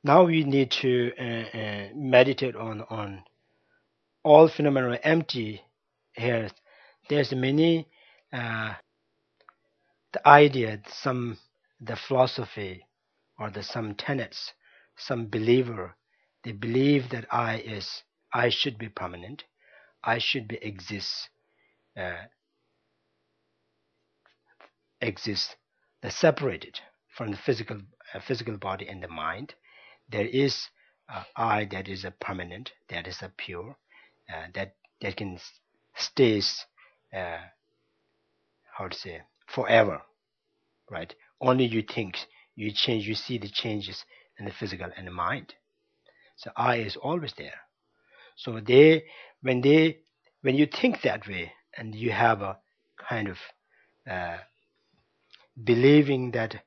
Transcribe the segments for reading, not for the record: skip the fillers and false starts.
Now we need to meditate on all phenomena are empty. Here, there's many the idea, the philosophy, or some tenets, some believer, they believe that I should be permanent, I should be uh, exist, separated from the physical body and the mind. There is I that is a permanent, that is a pure, that can stays, uh, how to say, forever, right? Only you think, you change, you see the changes in the physical and the mind. So I is always there. So when they, when you think that way, and you have a kind of uh, believing that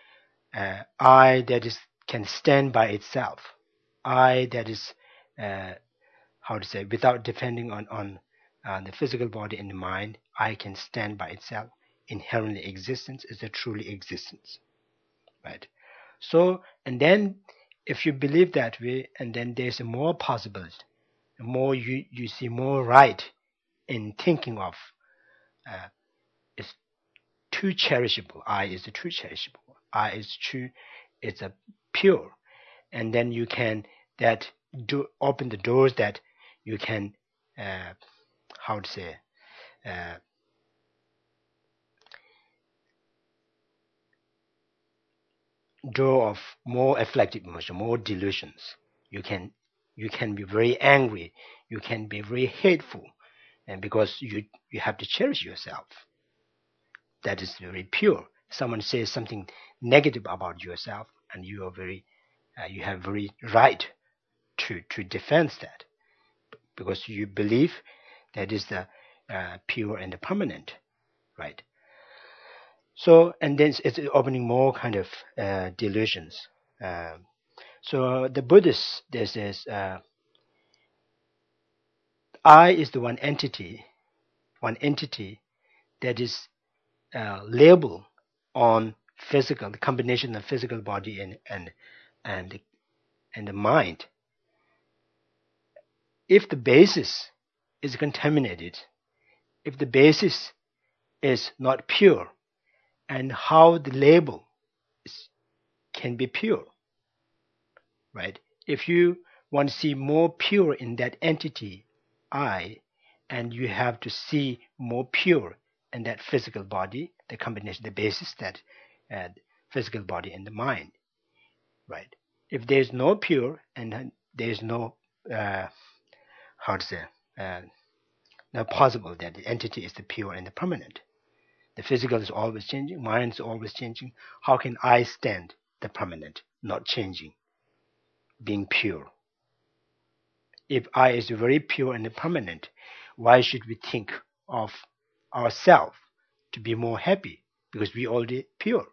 I that is can stand by itself, I that is how to say, without depending on the physical body and the mind, I can stand by itself. Inherently, existence is a truly existence, right? So, and then if you believe that way, and then there's a more possibility, more you see more right in thinking of uh, it's too cherishable. I is the true cherishable. I is true. It's a pure, and then you can that do open the doors that you can uh, how to say uh, door of more afflictive emotion, more delusions. You can you can be very angry. You can be very hateful, and because you have to cherish yourself. That is very pure. Someone says something negative about yourself, and you are very you have very right to defend that, because you believe that is the pure and the permanent, right? So, and then it's opening more kind of delusions. So the Buddhist, this is I is the one entity that is labeled on physical, the combination of physical body and and the mind. If the basis is contaminated, if the basis is not pure, and how the label is, can be pure, right? If you want to see more pure in that entity, I, and you have to see more pure in that physical body, the combination, the basis that physical body and the mind, right? If there's no pure and there's no how to say uh, not possible that the entity is the pure and the permanent. The physical is always changing, mind is always changing. How can I stand the permanent, not changing, being pure? If I is very pure and permanent, why should we think of ourselves to be more happy? Because we already pure,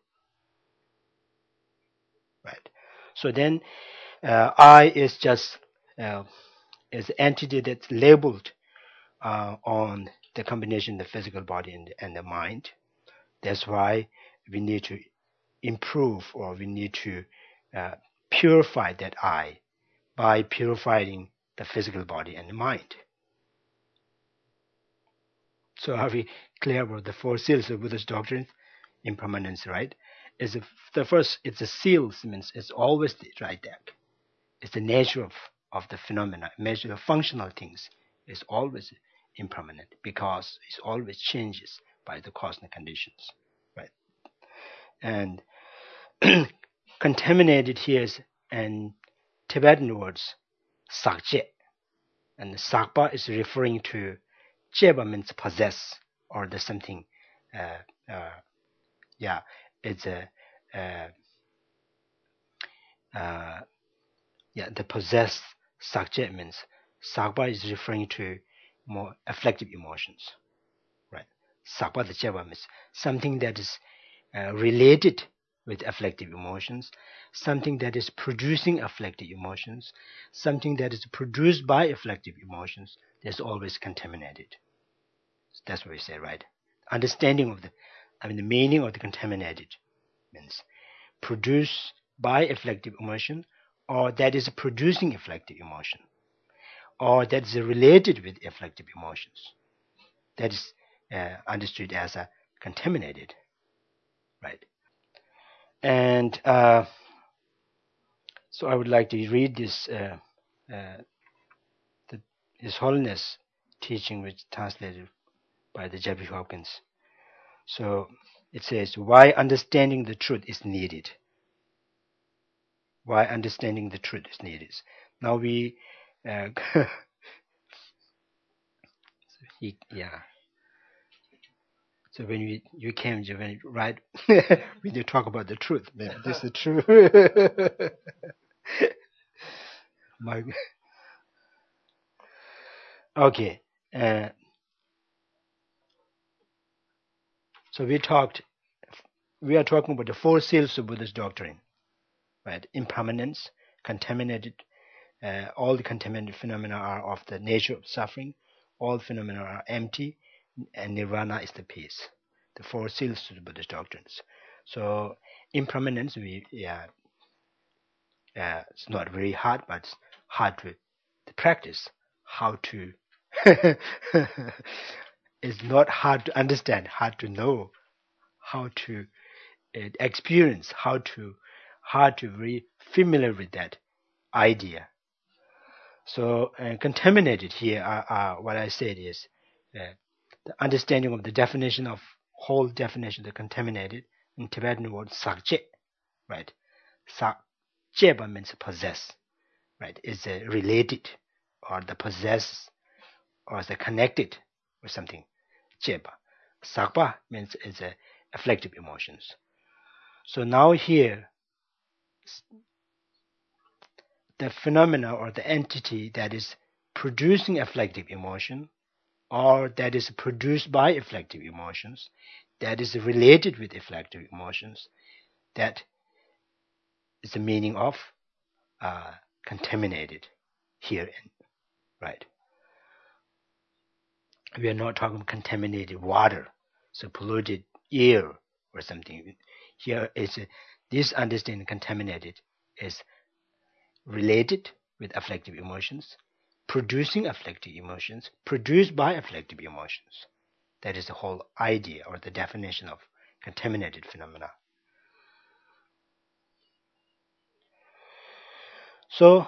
right? So then, I is just is an entity that's labeled on the combination of the physical body and the mind. That's why we need to improve, or we need to uh, purify that I by purifying the physical body and the mind. So are we clear about the four seals of Buddhist doctrine? Impermanence, right? Is the first, it's a seals, means it's always right there. It's the nature of the phenomena, measure of functional things is always impermanent, because it always changes by the cosmic conditions, right? And contaminated here is in Tibetan words sakje, and sakpa is referring to jeba, means possess, or the something uh, yeah, it's a uh, uh, yeah, the possessed subject, means sakpa is referring to more afflictive emotions, right? Sakpa the jeva means something that is related with afflictive emotions, something that is producing afflictive emotions, something that is produced by afflictive emotions. That's always contaminated. That's what we say, right? Understanding of the meaning of the contaminated means produced by afflictive emotion, or that is producing afflictive emotion, or that is related with afflictive emotions. That is understood as a contaminated, right? And so I would like to read this the, His Holiness teaching, which translated by the J.B. Hopkins. So it says, why understanding the truth is needed. Why understanding the truth is needed. Now we, yeah. So when you came, when right, when you talk about the truth, maybe this is true. My, okay. Uh, so we are talking about the four seals of Buddhist doctrine, right? Impermanence, contaminated. All the contaminated phenomena are of the nature of suffering. All phenomena are empty, and nirvana is the peace. The four seals to the Buddhist doctrines. So impermanence, it's not very hard, but it's hard to practice how to. It's not hard to understand, hard to know, how to experience, how to be familiar with that idea. So contaminated here what I said is the understanding of the definition of whole definition, the contaminated in Tibetan word sakje, right? Sakjeba means possess, right? Is related, or the possess, or the connected with something. Jeba. Sakpa means is afflictive emotions. So now here, the phenomena or the entity that is producing afflictive emotion, or that is produced by afflictive emotions, that is related with afflictive emotions, that is the meaning of contaminated here, right? We are not talking contaminated water, so polluted air or something. Here is this understanding contaminated is related with afflictive emotions, producing afflictive emotions, produced by afflictive emotions. That is the whole idea or the definition of contaminated phenomena. So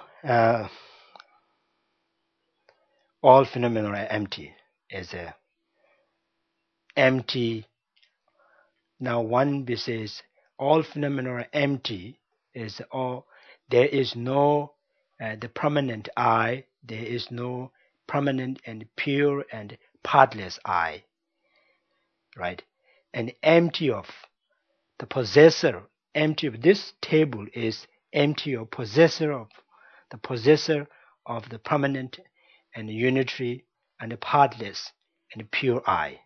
all phenomena are empty. Is empty. Now one says all phenomena are empty. Is all there is no the permanent I. There is no permanent and pure and partless I. Right, and empty of the possessor. Empty of this table is empty of possessor of the possessor of the permanent and unitary and the partless and pure I.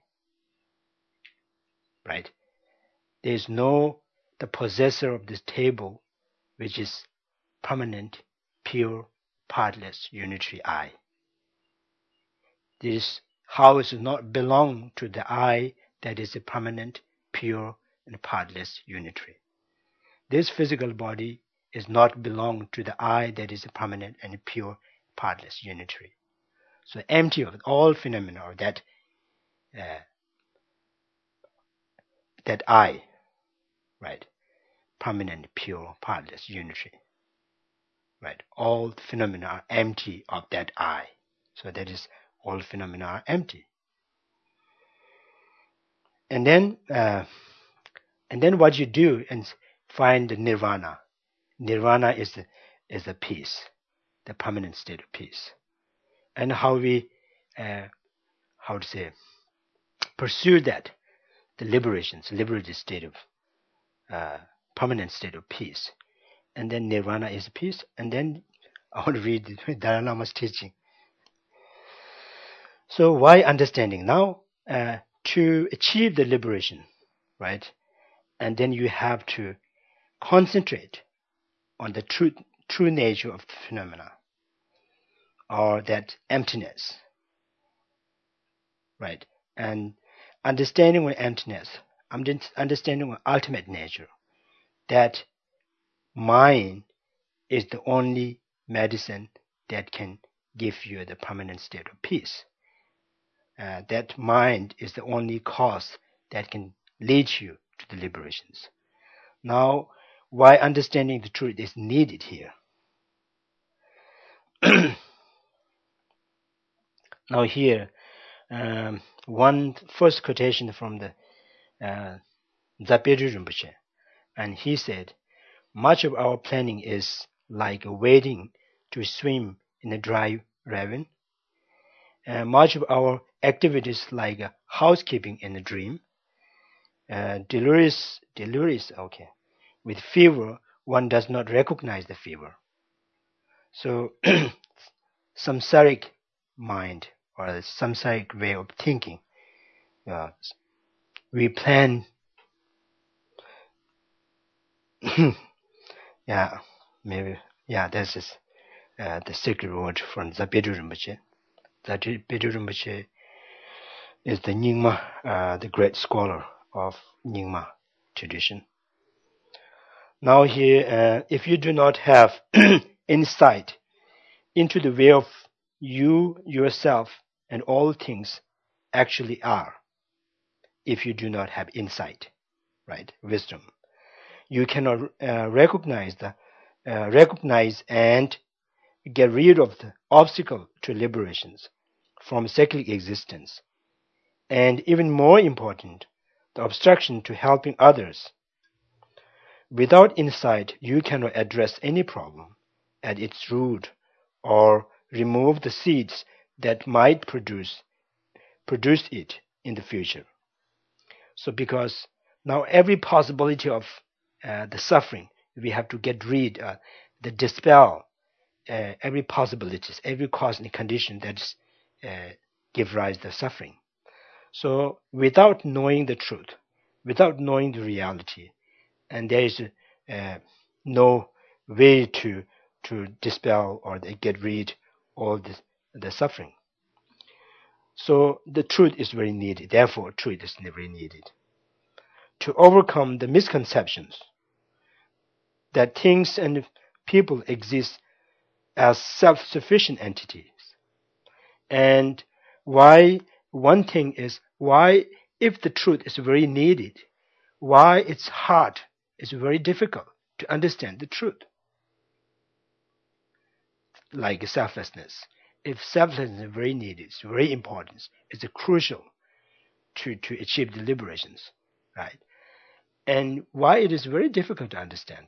Right? There is no the possessor of this table, which is permanent, pure, partless, unitary I. This house does not belong to the I that is a permanent, pure, and partless, unitary. This physical body is not belong to the I that is a permanent and pure, partless, unitary. So empty of all phenomena of that that I, right? Permanent, pure, partless, unitary. Right? All phenomena are empty of that I. So that is all phenomena are empty. And then what you do is find the nirvana. Nirvana is the peace, the permanent state of peace. And how we pursue that, the liberated state of permanent state of peace. And then nirvana is peace. And then I want to read Dalai Lama's teaching. So why understanding? Now to achieve the liberation, right? And then you have to concentrate on the true nature of the phenomena, or that emptiness, right? And understanding with emptiness, understanding with ultimate nature, that mind is the only medicine that can give you the permanent state of peace. That mind is the only cause that can lead you to the liberations. Now, why understanding the truth is needed here? Now here, one first quotation from the Zapedi Rinpoche, and he said, much of our planning is like waiting to swim in a dry ravine. Much of our activities like housekeeping in a dream. Delirious, okay. With fever, one does not recognize the fever. So, samsaric mind or the samsaric way of thinking, we plan. This is the sacred word from Zapedi Rinpoche. Zapedi Rinpoche is the Nyingma, the great scholar of Nyingma tradition. Now here, if you do not have insight into the way of you, yourself, and all things actually are, if you do not have insight, right, wisdom, you cannot recognize and get rid of the obstacle to liberations from secular existence, and even more important, the obstruction to helping others. Without insight, you cannot address any problem at its root or remove the seeds that might produce it in the future. So because now every possibility of the suffering, we have to get rid, the dispel every possibilities, every cause and condition that give rise to suffering. So without knowing the truth, without knowing the reality, and there is no way to dispel or get rid all the suffering. So the truth is very needed. Therefore, truth is very needed to overcome the misconceptions that things and people exist as self-sufficient entities. And why one thing is why, if the truth is very needed, why it's hard, it's very difficult to understand the truth. Like selflessness. If selflessness is very needed, it's very important, it's crucial to achieve the liberations, right? And why it is very difficult to understand.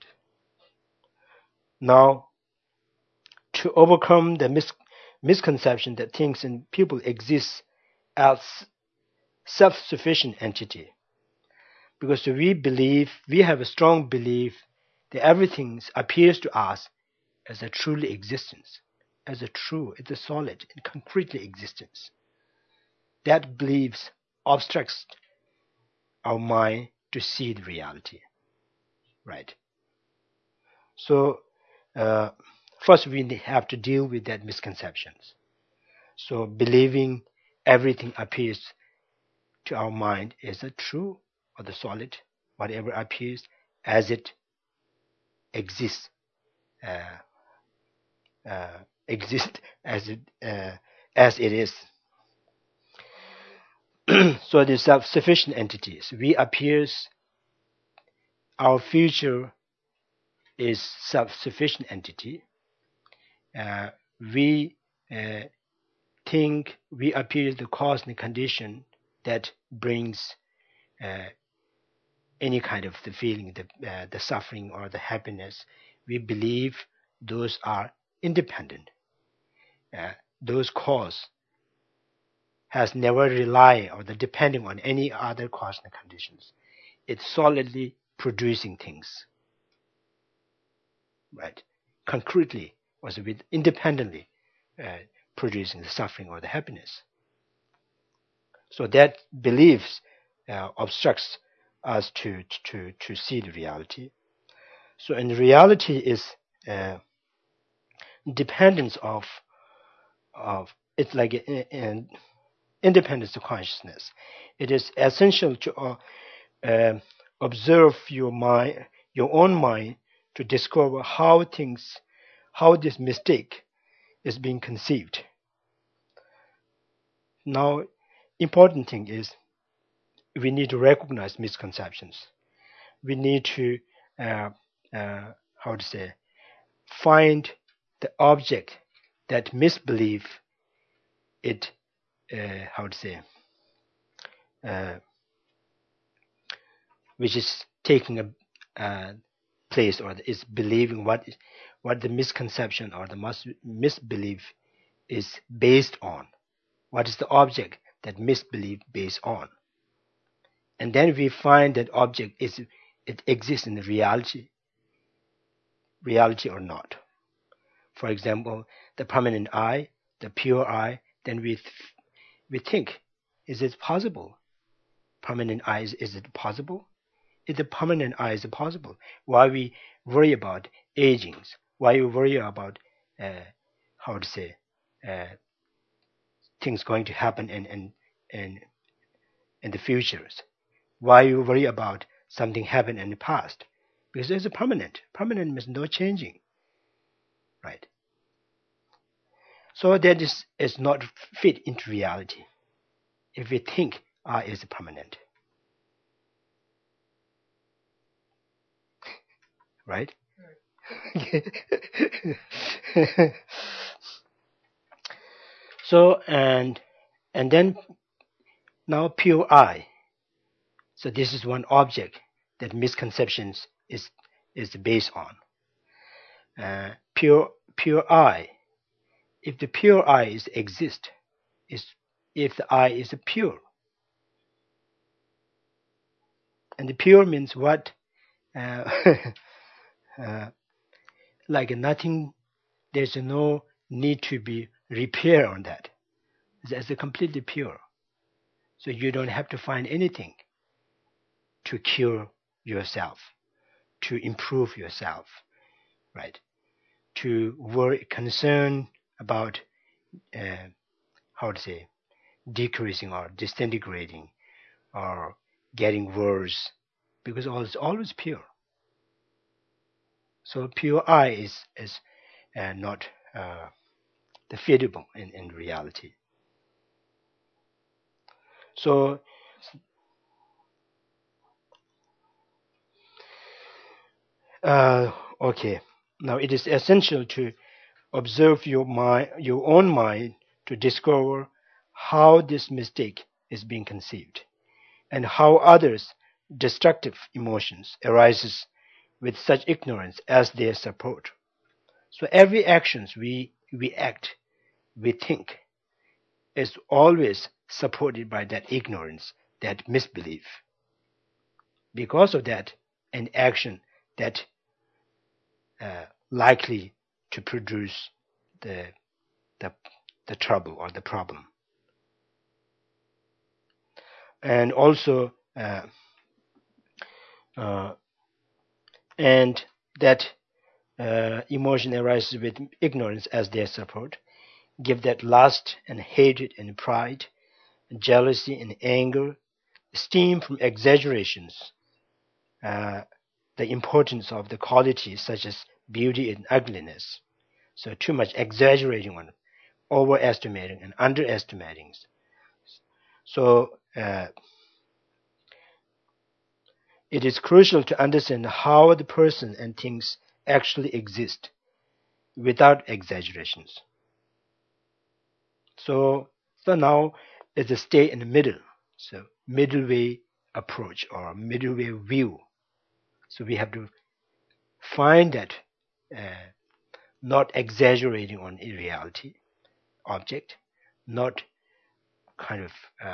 Now, to overcome the misconception that things and people exist as self-sufficient entity, because we have a strong belief that everything appears to us as a truly existence, as a solid and concretely existence. That belief obstructs our mind to see the reality, right? So first we have to deal with that misconceptions. So believing everything appears to our mind is a true or the solid, whatever appears as it exists, as it is. So the self-sufficient entities, we appears, our future is self-sufficient entity. We think we appear the cause and condition that brings any kind of the feeling, the suffering or the happiness. We believe those are independent. Those cause has never relied or the depending on any other cause and conditions. It's solidly producing things, right? Concretely, was with independently producing the suffering or the happiness. So that beliefs obstructs us to see the reality. So in reality is dependence of it's like an independence of consciousness. It is essential to observe your own mind, to discover how things how this mistake is being conceived. Now, important thing is we need to recognize misconceptions. We need to uh, how to say find the object that misbelief it how to say uh, which is taking a place or is believing what the misconception or the misbelief is based on. What is the object that misbelief based on? And then we find that object is it exists in the reality or not. For example, the permanent I, the pure I. Then we think, is it possible? Permanent I is it possible? If the permanent I is possible, why we worry about agings? Why we worry about how to say uh, things going to happen in in the futures? Why you worry about something happened in the past? Because it's a permanent. Permanent means no changing, right? So that is not fit into reality. If we think I is permanent, right? So and then now pure I. So this is one object that misconceptions is based on. Pure I. If the pure I is exist, is if the I is pure, and the pure means what? Uh, uh, like nothing. There's no need to be repair on that. It's completely pure. So you don't have to find anything to cure yourself, to improve yourself, right? To worry, concern about uh, how to say decreasing or disintegrating or getting worse, because it's always pure. So pure I is not defeatable in reality. So okay, now it is essential to observe your own mind, to discover how this mistake is being conceived and how others' destructive emotions arises with such ignorance as their support. So every actions we act, we think, is always supported by that ignorance, that misbelief. Because of that, an action that likely to produce the, the the trouble or the problem, and also uh, and that emotion arises with ignorance as their support, give that lust and hatred and pride, jealousy and anger, steam from exaggerations, uh, the importance of the qualities such as beauty and ugliness. So too much exaggerating on, overestimating and underestimating. So it is crucial to understand how the person and things actually exist without exaggerations. So, so now is a stay in the middle. So middle way approach or middle way view. So we have to find that uh, not exaggerating on a reality object, not kind of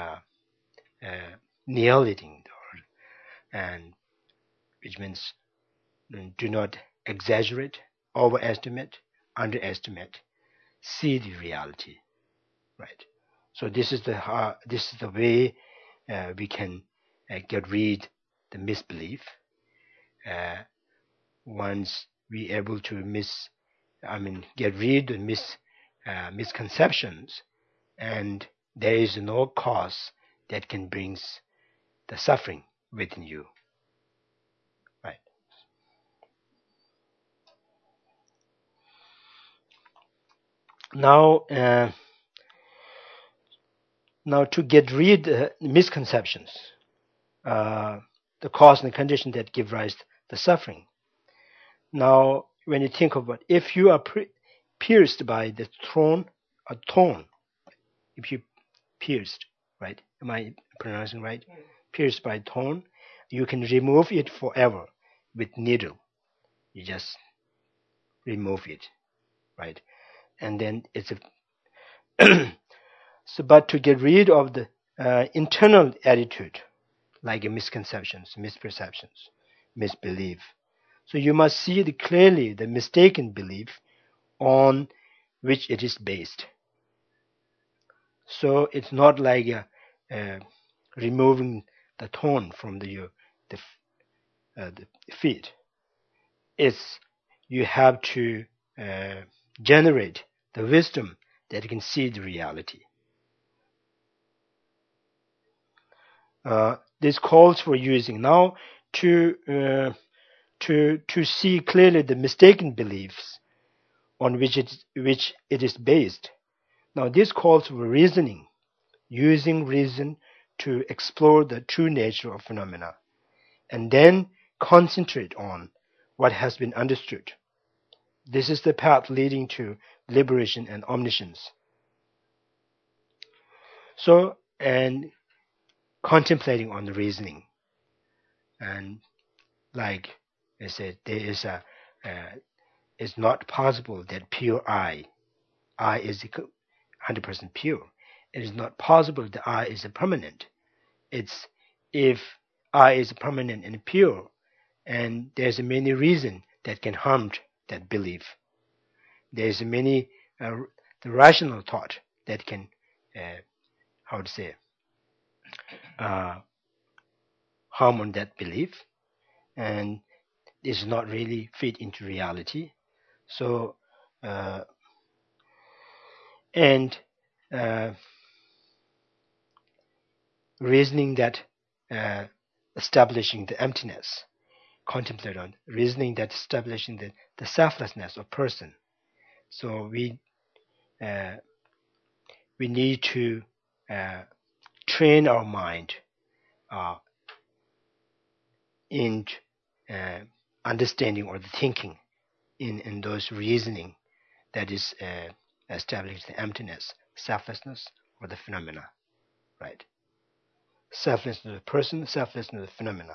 annihilating, and which means do not exaggerate, overestimate, underestimate, see the reality, right? So this is the way we can get rid the misbelief. Uh, Once we able to get rid of misconceptions, and there is no cause that can bring the suffering within you, right? Now, now to get rid of misconceptions, the cause and the condition that give rise to the suffering. Now, when you think about if you are pierced by the thorn, if you pierced, right? Am I pronouncing right? Pierced by thorn, you can remove it forever with needle. You just remove it, right? And then it's a so. But to get rid of the internal attitude, like misconceptions, misperceptions, misbelief, so you must see clearly the mistaken belief on which it is based. So it's not like removing the thorn from the, the feet. It's you have to uh, generate the wisdom that can see the reality. This calls for using now to to see clearly the mistaken beliefs on which it is based. Now this calls for reasoning, using reason to explore the true nature of phenomena, and then concentrate on what has been understood. This is the path leading to liberation and omniscience. So, and contemplating on the reasoning, and like I said, there is it's not possible that pure I is 100% pure. It is not possible that I is a permanent. It's if I is permanent and pure, and there's many reasons that can harm that belief. There's many the rational thought that can how to say uh, harm on that belief, and is not really fit into reality. So uh, and uh, reasoning that establishing the emptiness, contemplate on reasoning that establishing the selflessness of person. So uh, we need to uh, train our mind uh, in understanding or the thinking in those reasoning that is establish the emptiness, selflessness, or the phenomena, right? Selflessness of the person, selflessness of the phenomena.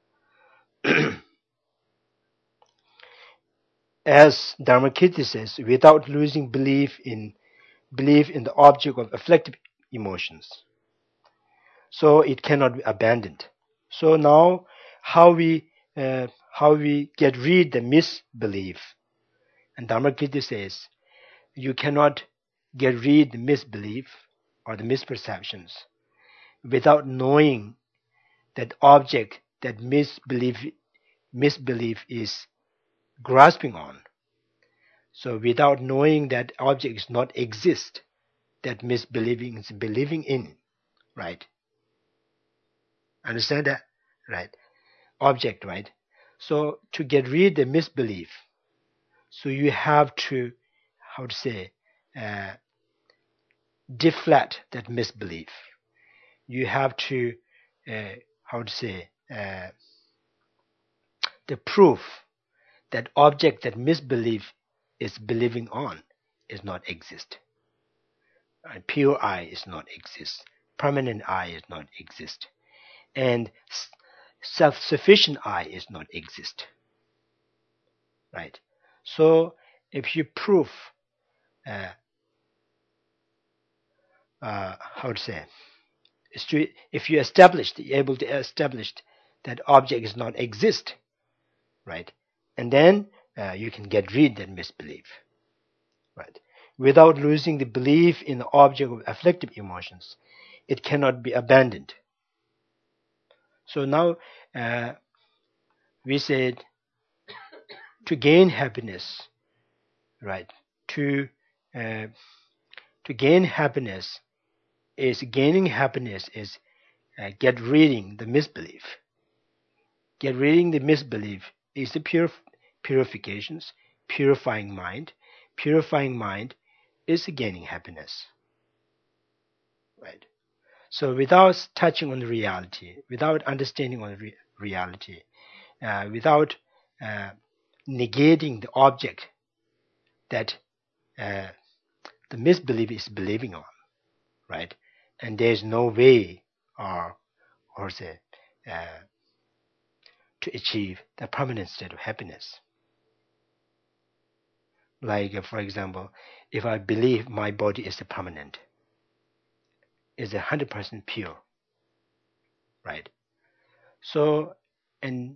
As Dharmakirti says, without losing belief in the object of afflictive emotions, so it cannot be abandoned. So now, how we get rid the misbelief, and Dharmakirti says you cannot get rid the misbelief or the misperceptions without knowing that object that misbelief is grasping on. So without knowing that object is not exist, that misbelieving is believing in, right? Understand that? Right. Object, right? So to get rid the misbelief, so you have to, how to say, uh, deflect that misbelief. You have to, how to say, the proof that object that misbelief is believing on is not exist. Pure I is not exist. Permanent I is not exist. And self-sufficient I is not exist. Right? So if you prove, how to say, if you able to establish that object is not exist, right? And then you can get rid of that misbelief, right? Without losing the belief in the object of afflictive emotions, it cannot be abandoned. So now we said to gain happiness, right? To uh, to gain happiness is gaining happiness is get ridding the misbelief. Get ridding the misbelief is the purifications, purifying mind. Purifying mind is gaining happiness, right? So without touching on the reality, without understanding on reality, without uh, negating the object that uh, the misbelief is believing on, right? And there's no way or say to achieve the permanent state of happiness. Like for example, if I believe my body is permanent, is 100% pure, right? So and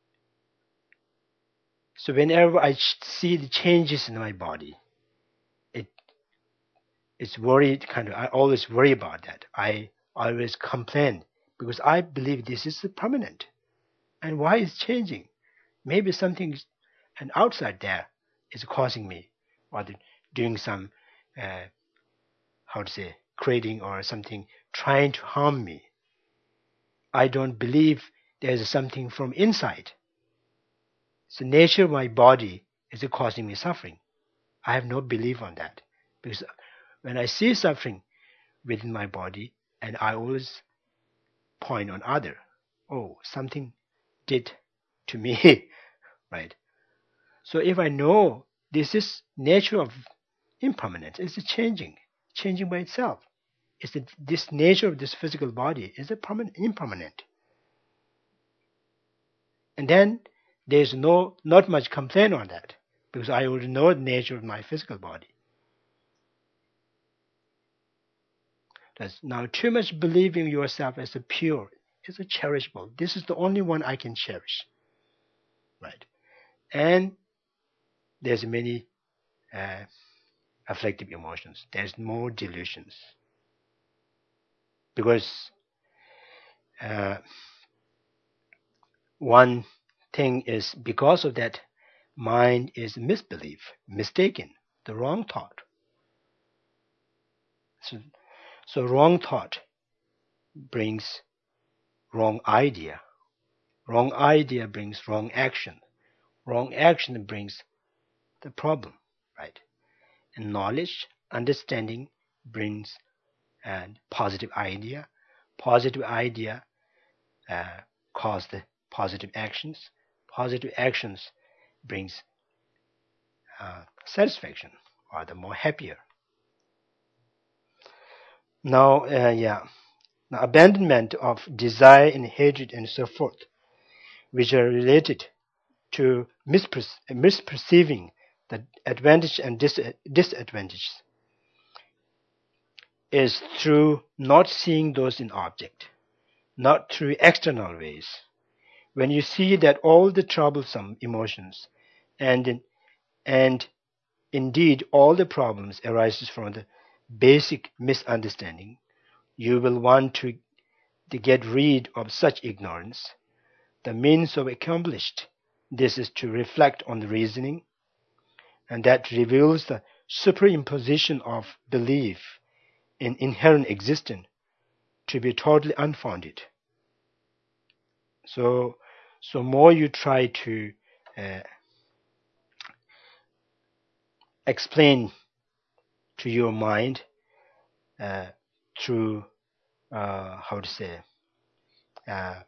so whenever I see the changes in my body, it it's worried kind of. I always worry about that. I always complain because I believe this is permanent. And why is changing? Maybe something and outside there is causing me, or doing some how to say creating or something trying to harm me. I don't believe there's something from inside. So nature of my body is causing me suffering. I have no belief on that because when I see suffering within my body, and I always point on other, oh, something did to me, right? So if I know this is nature of impermanence, it's changing by itself. It's this nature of this physical body is a permanent, impermanent, and then there's not much complaint on that because I already know the nature of my physical body. That's now too much believing yourself as a pure, is a cherishable. This is the only one I can cherish, right? And there's many uh, afflictive emotions. There's more delusions because uh, one thing is because of that, mind is misbelief, mistaken, the wrong thought. So wrong thought brings wrong idea. Wrong idea brings wrong action. Wrong action brings the problem, right? And knowledge, understanding brings a positive idea. Positive idea cause the positive actions. Positive actions brings satisfaction or the more happier. Now, now abandonment of desire and hatred and so forth, which are related to misperceiving the advantage and disadvantages, is through not seeing those in object, not through external ways. When you see that all the troublesome emotions and and indeed all the problems arises from the basic misunderstanding, you will want to get rid of such ignorance. The means of accomplished this is to reflect on the reasoning, and that reveals the superimposition of belief in inherent existence to be totally unfounded. So, so more you try to uh, explain to your mind uh, through how to say uh,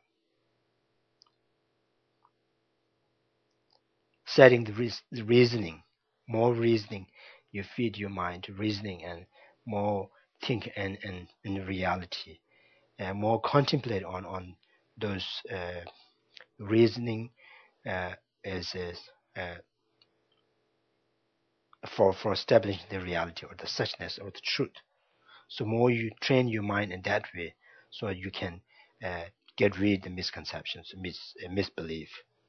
setting the reasoning, more reasoning, you feed your mind to reasoning and more think and in reality, and more contemplate on those reasoning uh, as uh, for establishing the reality or the suchness or the truth. So more you train your mind in that way, so you can get rid of the misconceptions, misbelief.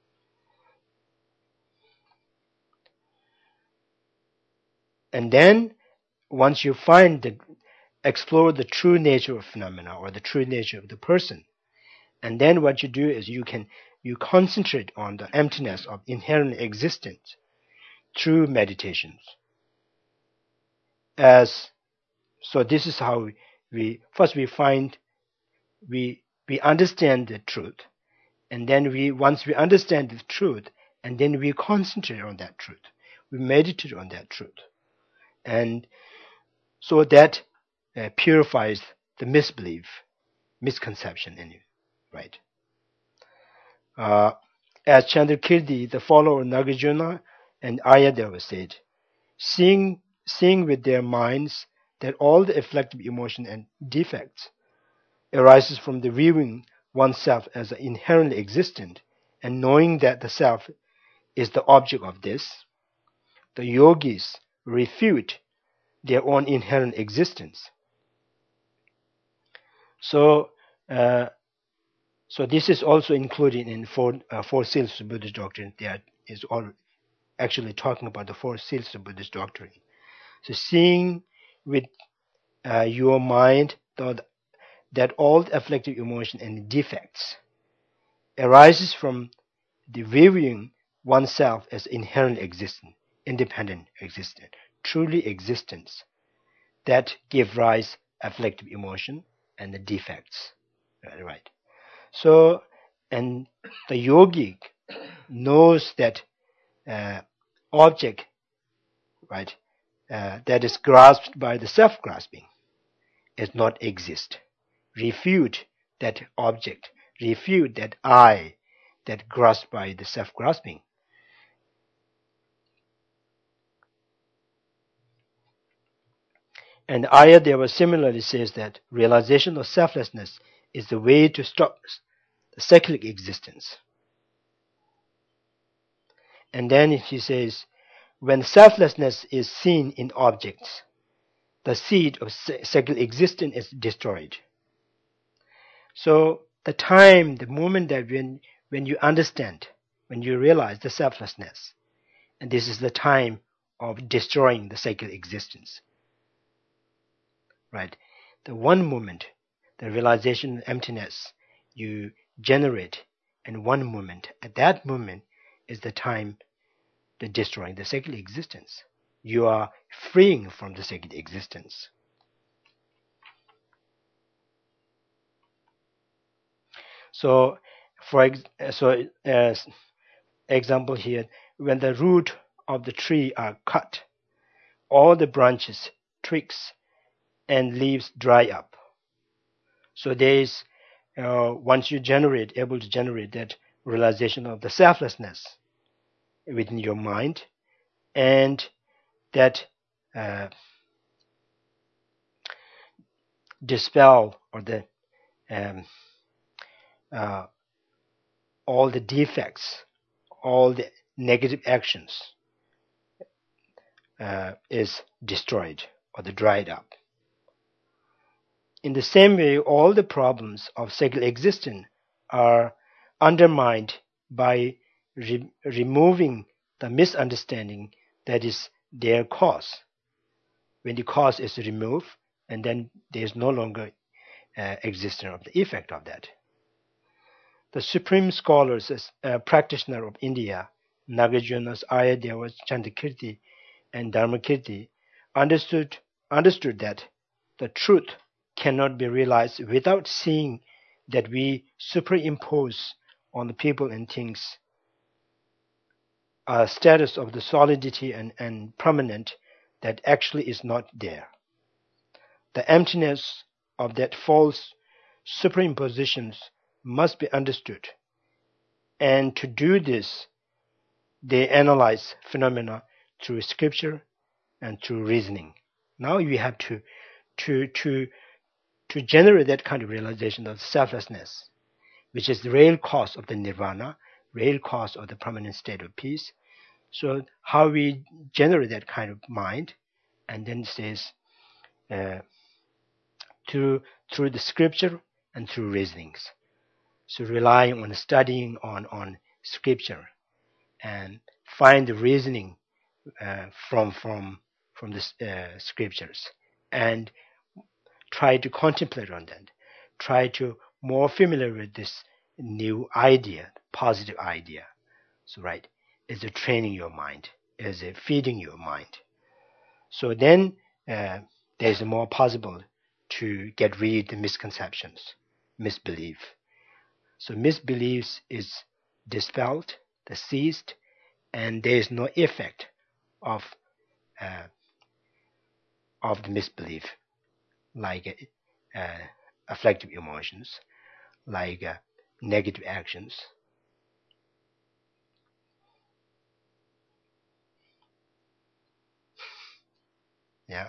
And then once you explore the true nature of phenomena or the true nature of the person, and then what you do is you concentrate on the emptiness of inherent existence through meditations. As so, this is how we first we find we understand the truth, and then once we understand the truth, and then we concentrate on that truth, we meditate on that truth, and So that purifies the misbelief, misconception in you, right? Uh, as Chandrakirti, the follower of Nagarjuna and Ayadeva said, seeing with their minds that all the afflictive emotion and defects arises from the viewing oneself as inherently existent and knowing that the self is the object of this, the yogis refute their own inherent existence. So, so this is also included in four seals of Buddhist doctrine. That is all actually talking about the four seals of Buddhist doctrine. So, seeing with your mind that all afflictive emotion and defects arises from the viewing oneself as inherently existent, independent existent, truly existence that give rise afflictive emotion and the defects, right? So, and the yogic knows that object, right, that is grasped by the self-grasping is not exist. Refute that object, refute that I that grasped by the self-grasping. And Ayadeva similarly says that realization of selflessness is the way to stop the cyclic existence. And then he says, when selflessness is seen in objects, the seed of cyclic existence is destroyed. So the moment that when you understand, when you realize the selflessness, and this is the time of destroying the cyclic existence, right? The one moment, the realization of emptiness you generate in one moment, at that moment is the time to destroying the cyclic existence. You are freeing from the cyclic existence. So, as example here, when the root of the tree are cut, all the branches, twigs, and leaves dry up. So there is, once you able to generate that realization of the selflessness within your mind, and that dispel or the uh, all the defects, all the negative actions is destroyed or the dried up. In the same way, all the problems of cyclic existence are undermined by removing the misunderstanding that is their cause. When the cause is removed, and then there is no longer existence of the effect of that. The supreme scholars, practitioner of India, Nagarjuna's Ayadeva, Chandrakirti, and Dharmakirti, understood that the truth cannot be realized without seeing that we superimpose on the people and things a status of the solidity and permanent that actually is not there. The emptiness of that false superimpositions must be understood. And to do this, they analyze phenomena through scripture and through reasoning. Now you have to generate that kind of realization of selflessness, which is the real cause of the nirvana, real cause of the permanent state of peace. So how we generate that kind of mind, and then it says through the scripture and through reasonings. So relying on studying on scripture and find the reasoning from the scriptures and try to contemplate on that. Try to more familiar with this new idea, positive idea. So right, is it training your mind? Is it feeding your mind? So then there's more possible to get rid of the misconceptions, misbelief. So misbeliefs is dispelled, the ceased, and there is no effect of of the misbelief, like afflictive emotions, like negative actions. Yeah.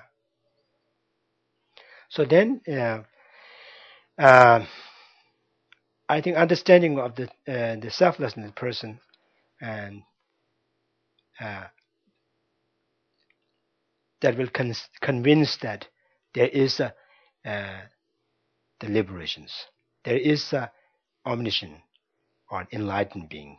So then, uh, I think understanding of the selflessness person and uh, that will convince that there is uh, the liberations, there is a omniscient or enlightened being.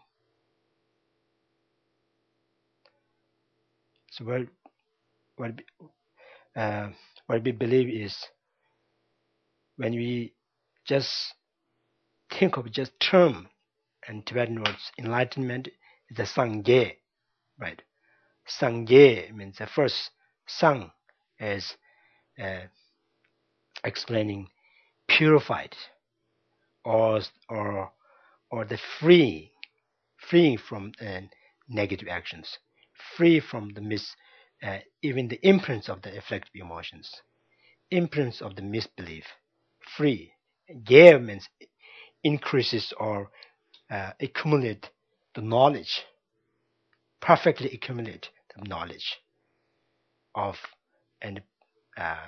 So what uh, what we believe is when we just think of just term and Tibetan words enlightenment is the sangye, right? Sangye means the first sang is uh, explaining purified or or or the freeing from negative actions, free from the even the imprints of the afflictive emotions, imprints of the misbelief, free. Gear means increases or accumulate the knowledge, perfectly accumulate the knowledge of and uh,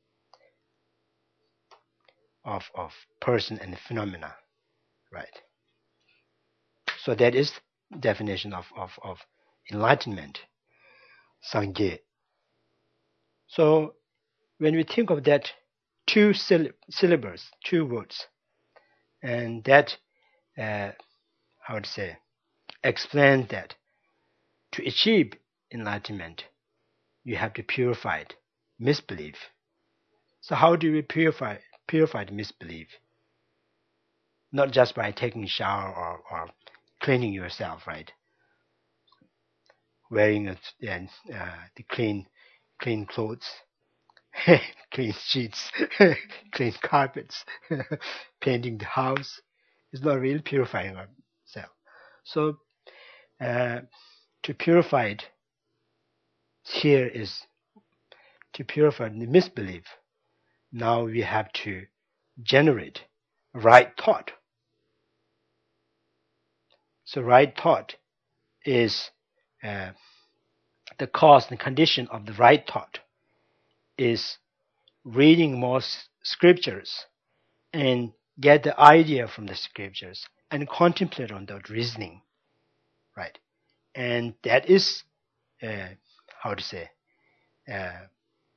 of person and phenomena, right? So that is definition of enlightenment, sangye. So when we think of that two syllables, two words, and that how to say explain that to achieve enlightenment, you have to purify misbelief. So how do we purify the misbelief? Not just by taking a shower or cleaning yourself, right? Wearing the clean clothes, clean sheets, clean carpets, painting the house. It's not really purifying ourselves. So uh, to purify it here is to purify the misbelief. Now we have to generate right thought. So right thought is uh, the cause and condition of the right thought is reading more scriptures and get the idea from the scriptures and contemplate on that reasoning, right? And that is uh, how to say uh,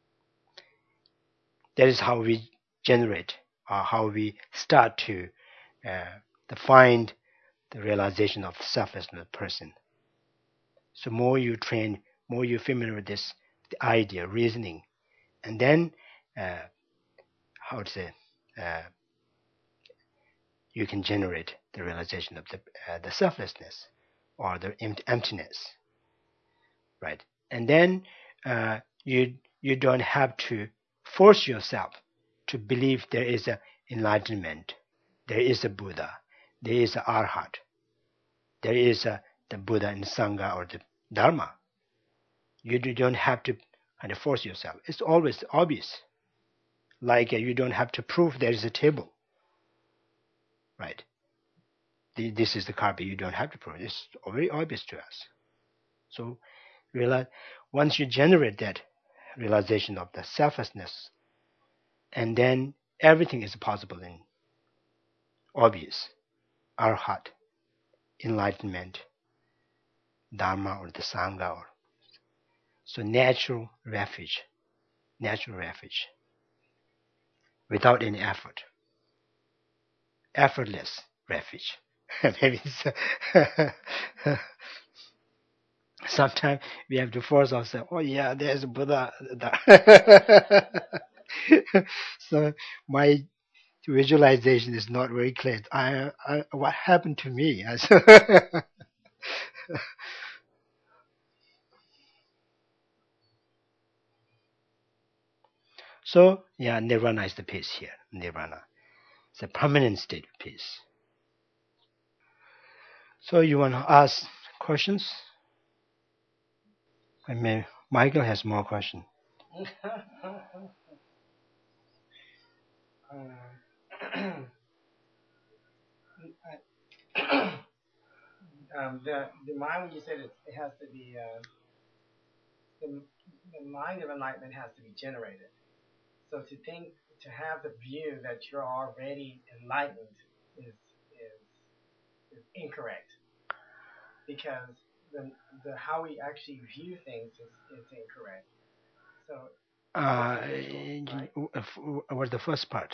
that is how we generate or how we start to find the realization of selflessness person. So more you train, more you familiar with this the idea, reasoning, and then uh, how to say uh, you can generate the realization of the selflessness or the emptiness, right? And then you don't have to force yourself to believe there is a enlightenment, there is a Buddha, there is a Arhat, there is the Buddha and Sangha or the Dharma. You don't have to kind of force yourself. It's always obvious. Like you don't have to prove there is a table, right? This is the carpet. You don't have to prove it. It's very obvious to us. So realize once you generate that realization of the selflessness, and then everything is possible and obvious. Arhat, enlightenment, Dharma or the Sangha, or so natural refuge, without any effort, effortless refuge. Maybe sometimes we have to force ourselves. Oh yeah, there's Buddha. So my visualization is not very clear. What happened to me? So yeah, nirvana is the peace here. Nirvana, it's a permanent state of peace. So you want to ask questions? I mean, Michael has more questions. The mind, when you said it has to be the the mind of enlightenment has to be generated. So to have the view that you're already enlightened is is is incorrect, because the how we actually view things is incorrect. So it's habitual, right? What's the first part?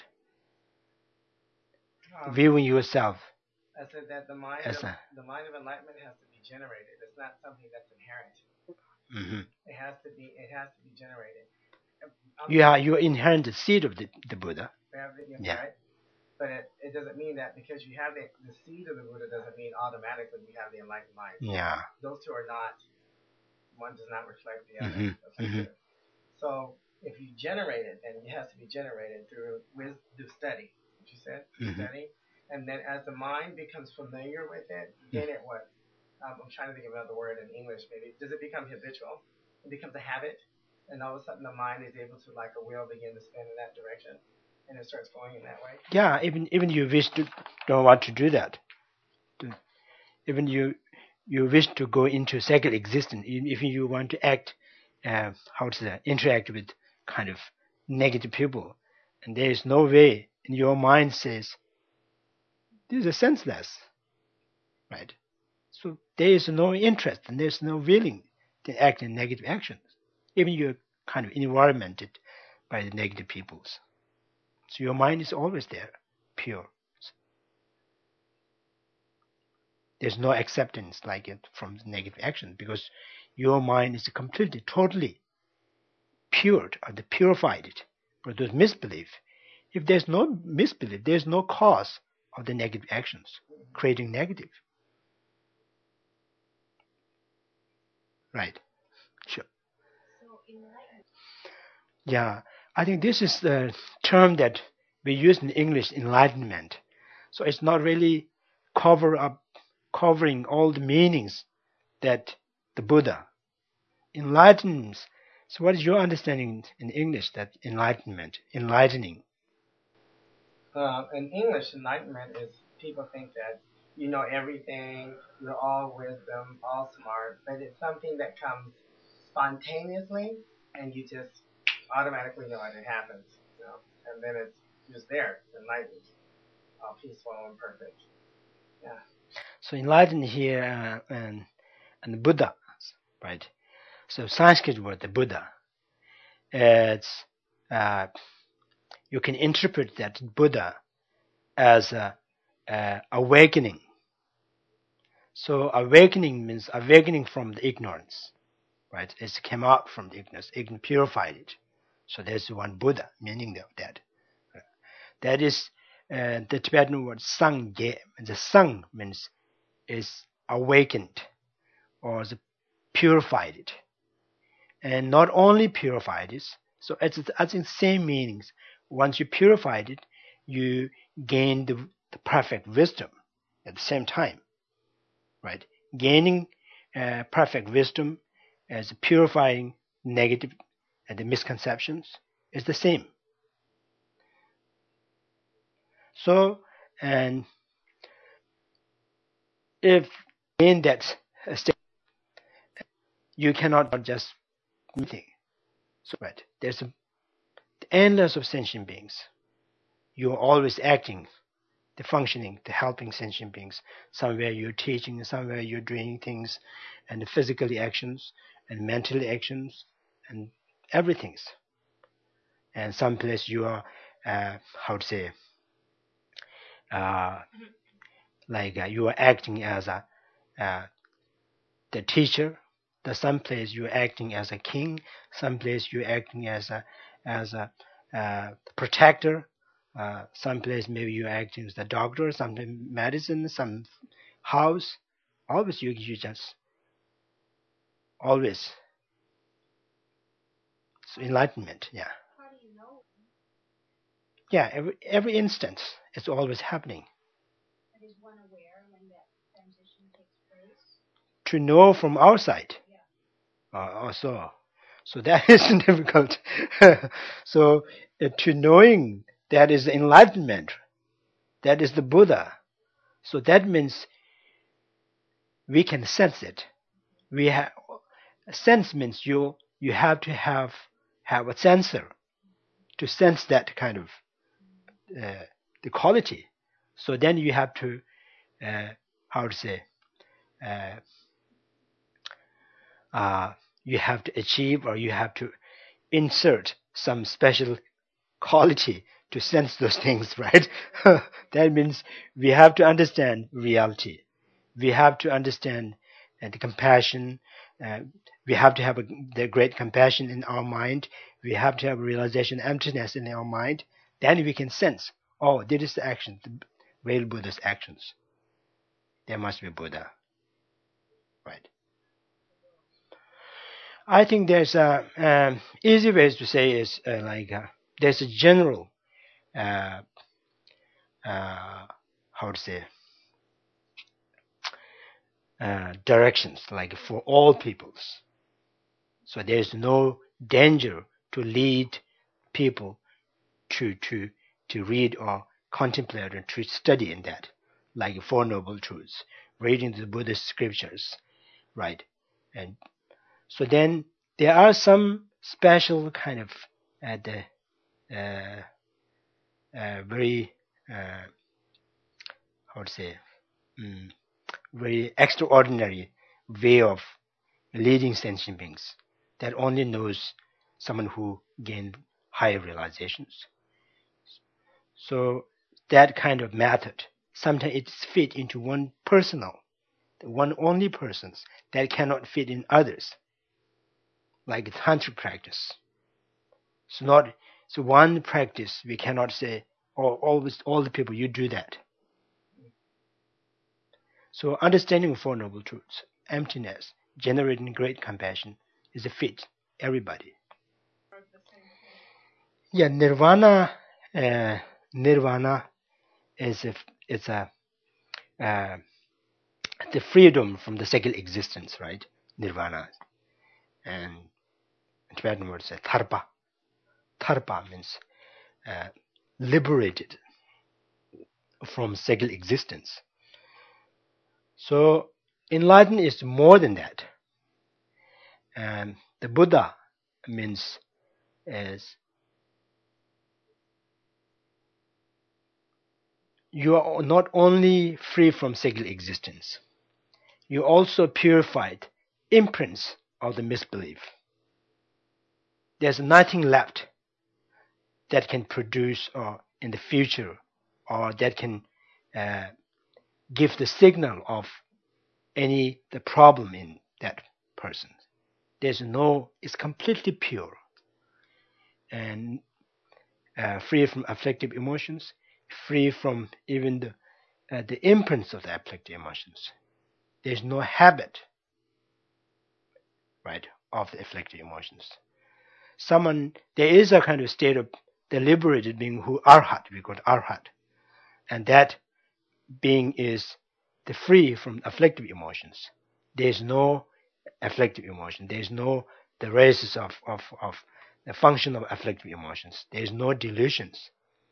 Um, Viewing yourself I said that as a. the mind of enlightenment has to be generated. It's not something that's inherent. Mhm. It has to be generated. I'm You are inherent seed of the Buddha. Yeah. right, but it doesn't mean that because you have the seed of the Buddha doesn't mean automatically you have the enlightened mind. Yeah. Those two are not, one does not reflect the other. Mhm. That's Mhm. true. So if you generate it, then it has to be generated through study. What you said, Mhm. study, and then as the mind becomes familiar with it, then it what? I'm trying to think of another word in English. Maybe does it become habitual? It becomes a habit, and all of a sudden the mind is able to, like a wheel, begin to spin in that direction, and it starts going in that way. Yeah. Even you wish to don't want to do that. To- Even you wish to go into second existence. If you want to act, how to say, interact with kind of negative people, and there is no way, and your mind says this is senseless, right? So there is no interest and there's no willing to act in negative actions. Even you're kind of environmented by the negative peoples. So your mind is always there, pure. There's no acceptance like it from negative action because your mind is completely, totally pure or the purified it. But those misbelief, if there's no misbelief, there's no cause of the negative actions, creating negative. Right. Sure. Yeah, I think this is the term that we use in English, enlightenment. So it's not really covering all the meanings that the Buddha enlightens. So what is your understanding in English that enlightenment, enlightening? In English, enlightenment is people think that you know everything, you're all wisdom, all smart, but it's something that comes spontaneously, and you just automatically know it. It happens, and then it's just there, enlightened, all peaceful and perfect. Yeah. So enlightened here and Buddha, right? So Sanskrit word the Buddha, it's you can interpret that Buddha as awakening. So awakening means awakening from the ignorance, right? It came out from the ignorance, purified it. So there's one Buddha, meaning of that. That is the Tibetan word sangye. The sang means is awakened or the purified it. And not only purified it, so it's I think same meanings. Once you purified it, you gain the perfect wisdom at the same time, right? Gaining perfect wisdom as purifying negative and the misconceptions is the same. So, and if in that state, you cannot just meeting. So, right, there's endless of sentient beings. You're always acting, the functioning, the helping sentient beings. Somewhere you're teaching, somewhere you're doing things, and the physically actions and mentally actions and everything's. And some place you are, how to say, uh, like you are acting as uh, the teacher. The some place you're acting as a king. Some place you're acting as a protector. Some place maybe you're acting as the doctor. Some medicine. Some house. Always you just always. So enlightenment. Yeah. Yeah. Every instance it's always happening. To know from outside. Also. So that is difficult. So to knowing that is enlightenment, that is the Buddha. So that means we can sense it. We have sense means you have to have a sensor to sense that kind of the quality. So then you have to how to say uh, you have to achieve or you have to insert some special quality to sense those things, right? That means we have to understand reality. We have to understand the compassion. Uh, we have to have the great compassion in our mind. We have to have realization, emptiness in our mind. Then we can sense, oh, this is the action, the real Buddha's actions. There must be Buddha, right? I think there's a easy ways to say is there's a general uh, how to say directions like for all peoples. So there's no danger to lead people to to to read or contemplate or to study in that, like Four Noble Truths, reading the Buddhist scriptures, right? And so then there are some special kind of the very how to say mm, very extraordinary way of leading sentient beings that only knows someone who gained higher realizations. So that kind of method, sometimes it's fit into one personal, one only persons that cannot fit in others, like tantric practice. So not so one practice we cannot say, oh, always all the people you do that. So understanding Four Noble Truths, emptiness, generating great compassion is a fit everybody. Yeah, nirvana is it's a uh, the freedom from the second existence, right? Nirvana, and Tibetan word says tharpa. Tharpa means uh, liberated from second existence. So enlightened is more than that. And the Buddha means is you are not only free from second existence, you also purified imprints of the misbelief. There's nothing left that can produce or in the future or that can uh, give the signal of any the problem in that person. There's no, it's completely pure and free from afflictive emotions, free from even the imprints of the afflictive emotions. There's no habit, right, of the afflictive emotions. There is a kind of state of the liberated being who arhat, we call it arhat, and that being is the free from afflictive emotions. There's no afflictive emotion. There's no the races of the function of afflictive emotions. There's no delusions.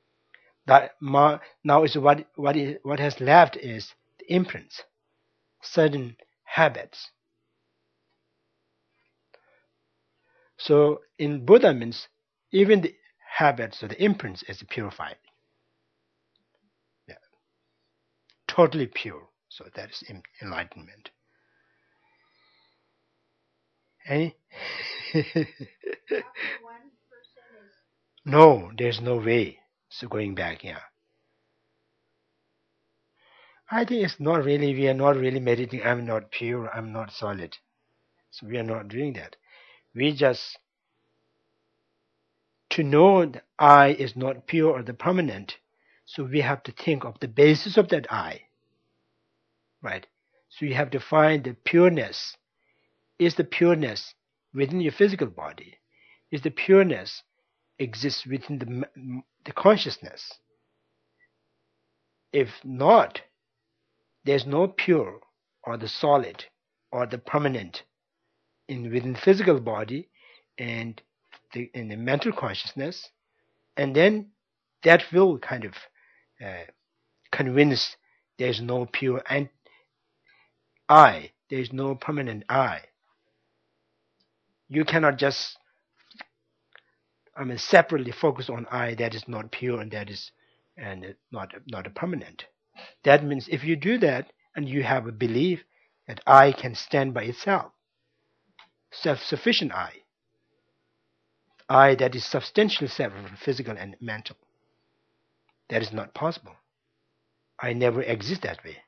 Now is what has left is the imprints, certain habits. So in Buddha means even the habits or the imprints is purified. Yeah, totally pure. So that is enlightenment. Any? No, there's no way. So going back, yeah. I think it's not really, we are not really meditating. I'm not pure, I'm not solid. So we are not doing that. We just, to know the I is not pure or the permanent, so we have to think of the basis of that I, right? So you have to find the pureness. Is the pureness within your physical body? Is the pureness exists within the consciousness? If not, there's no pure or the solid or the permanent in within physical body, and in the mental consciousness, and then that will kind of convince there's no pure I, there's no permanent I. You cannot just separately focus on I that is not pure and that is not a permanent. That means if you do that and you have a belief that I can stand by itself, self-sufficient I that is substantially separate from physical and mental, that is not possible. I never exist that way.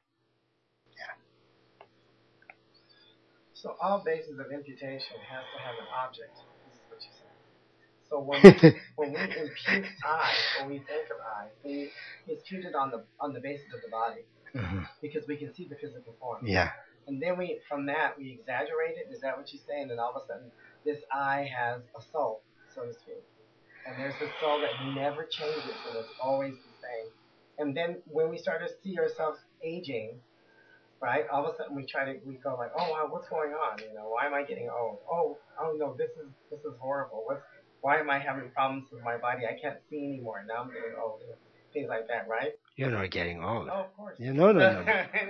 So all basis of imputation has to have an object. This is what you said. So when we impute I, when we think of I, we impute it on the basis of the body, because we can see the physical form. Yeah. And then from that we exaggerate it. Is that what you say? And then all of a sudden this I has a soul, so to speak. And there's a soul that never changes and it's always the same. And then when we start to see ourselves aging, right? All of a sudden we go like, oh wow, what's going on? Why am I getting old? Oh no, this is horrible. Why am I having problems with my body? I can't see anymore. Now I'm getting old. Things like that, right? You're not getting old. Oh, of course. No.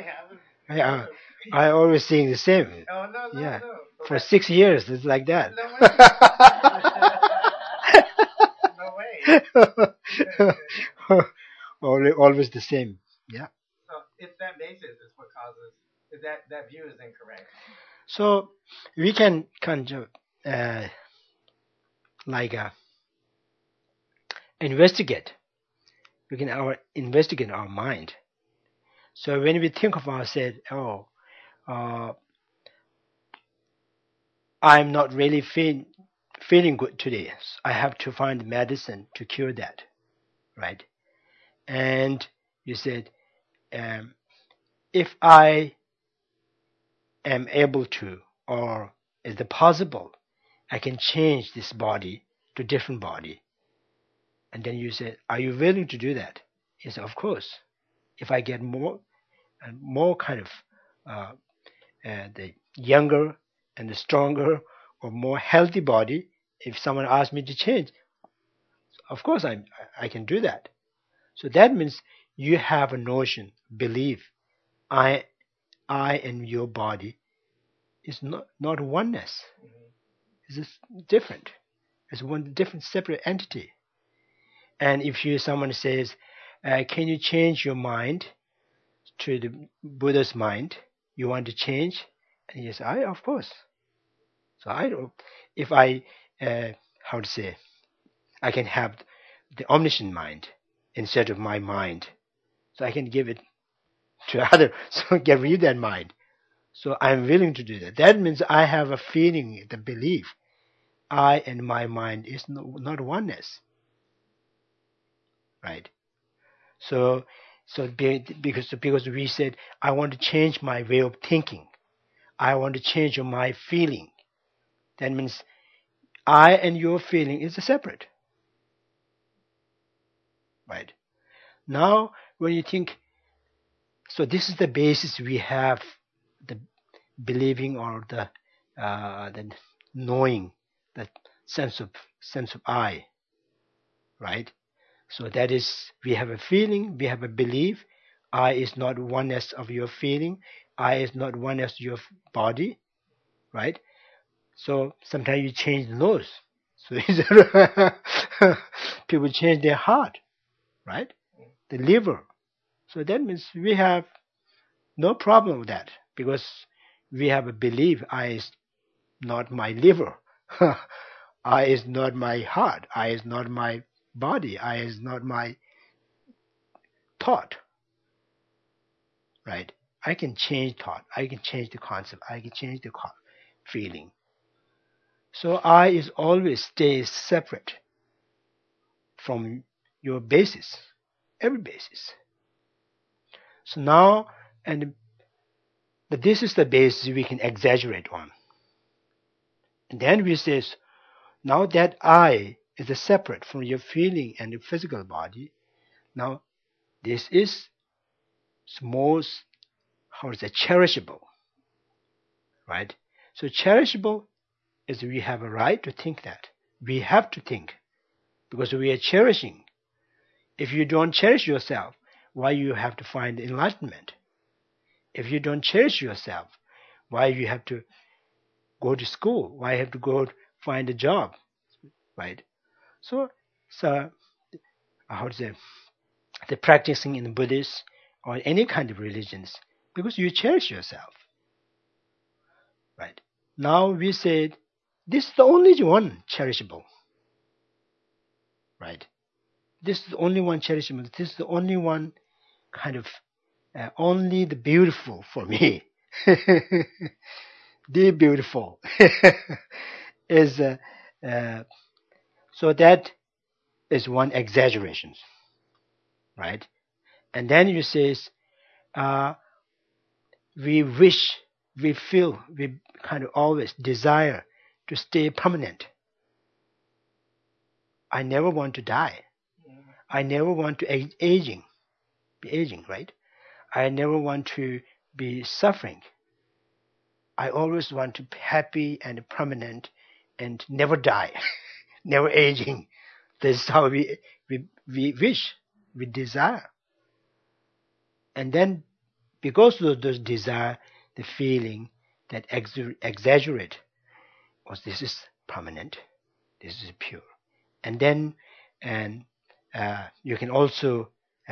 I always saying the same. Oh no. Yeah. No. For 6 years, it's like that. No way. Always the same. Yeah. So it's that basis is what causes that view is incorrect. So we can kind of investigate. We can investigate our mind. So when we think of ourselves, I'm not really feeling good today. So I have to find medicine to cure that, right? And you said, if I am able to, or is it possible, I can change this body to different body. And then you said, are you willing to do that? He said, of course. If I get more kind of the younger and the stronger or more healthy body, if someone asks me to change, of course I can do that. So that means you have a notion, belief, I and your body is not oneness. It's different. It's one different separate entity. And if someone says, can you change your mind to the Buddha's mind? You want to change? And he says, of course. So I don't. If I I can have the omniscient mind instead of my mind, so I can give it to other, so get rid of that mind. So I'm willing to do that. That means I have a feeling, the belief, I and my mind is not oneness, right? So because we said I want to change my way of thinking, I want to change my feeling. That means I and your feeling is separate, right? Now, when you think, so this is the basis we have, the believing or the knowing, that sense of I, right? So that is, we have a feeling, we have a belief. I is not oneness of your feeling. I is not oneness of your body, right? So sometimes you change the nose. So people change their heart, right? The liver. So that means we have no problem with that, because we have a belief I is not my liver. I is not my heart. I is not my body. I is not my thought, right? I can change thought. I can change the concept. I can change the feeling. So I is always stays separate from your basis, every basis. So now, but this is the basis we can exaggerate on. And then we say, now that I is separate from your feeling and your physical body, now this is most, cherishable, right? So cherishable is we have a right to think that. We have to think because we are cherishing. If you don't cherish yourself, why you have to find enlightenment? If you don't cherish yourself, why you have to go to school? Why you have to go find a job? Right? So how to say, the practicing in Buddhist or any kind of religions, because you cherish yourself. Right? Now we said this is the only one cherishable. Right? This is the only one cherishable. This is the only one kind of only the beautiful for me. The beautiful is so that is one exaggeration, right? And then you says we wish, we feel, we kind of always desire to stay permanent. I never want to die. I never want to be aging, right? I never want to be suffering. I always want to be happy and permanent and never die, never aging. This is how we wish, we desire. And then because of those desire, the feeling that exaggerate, oh, this is permanent, this is pure. And then you can also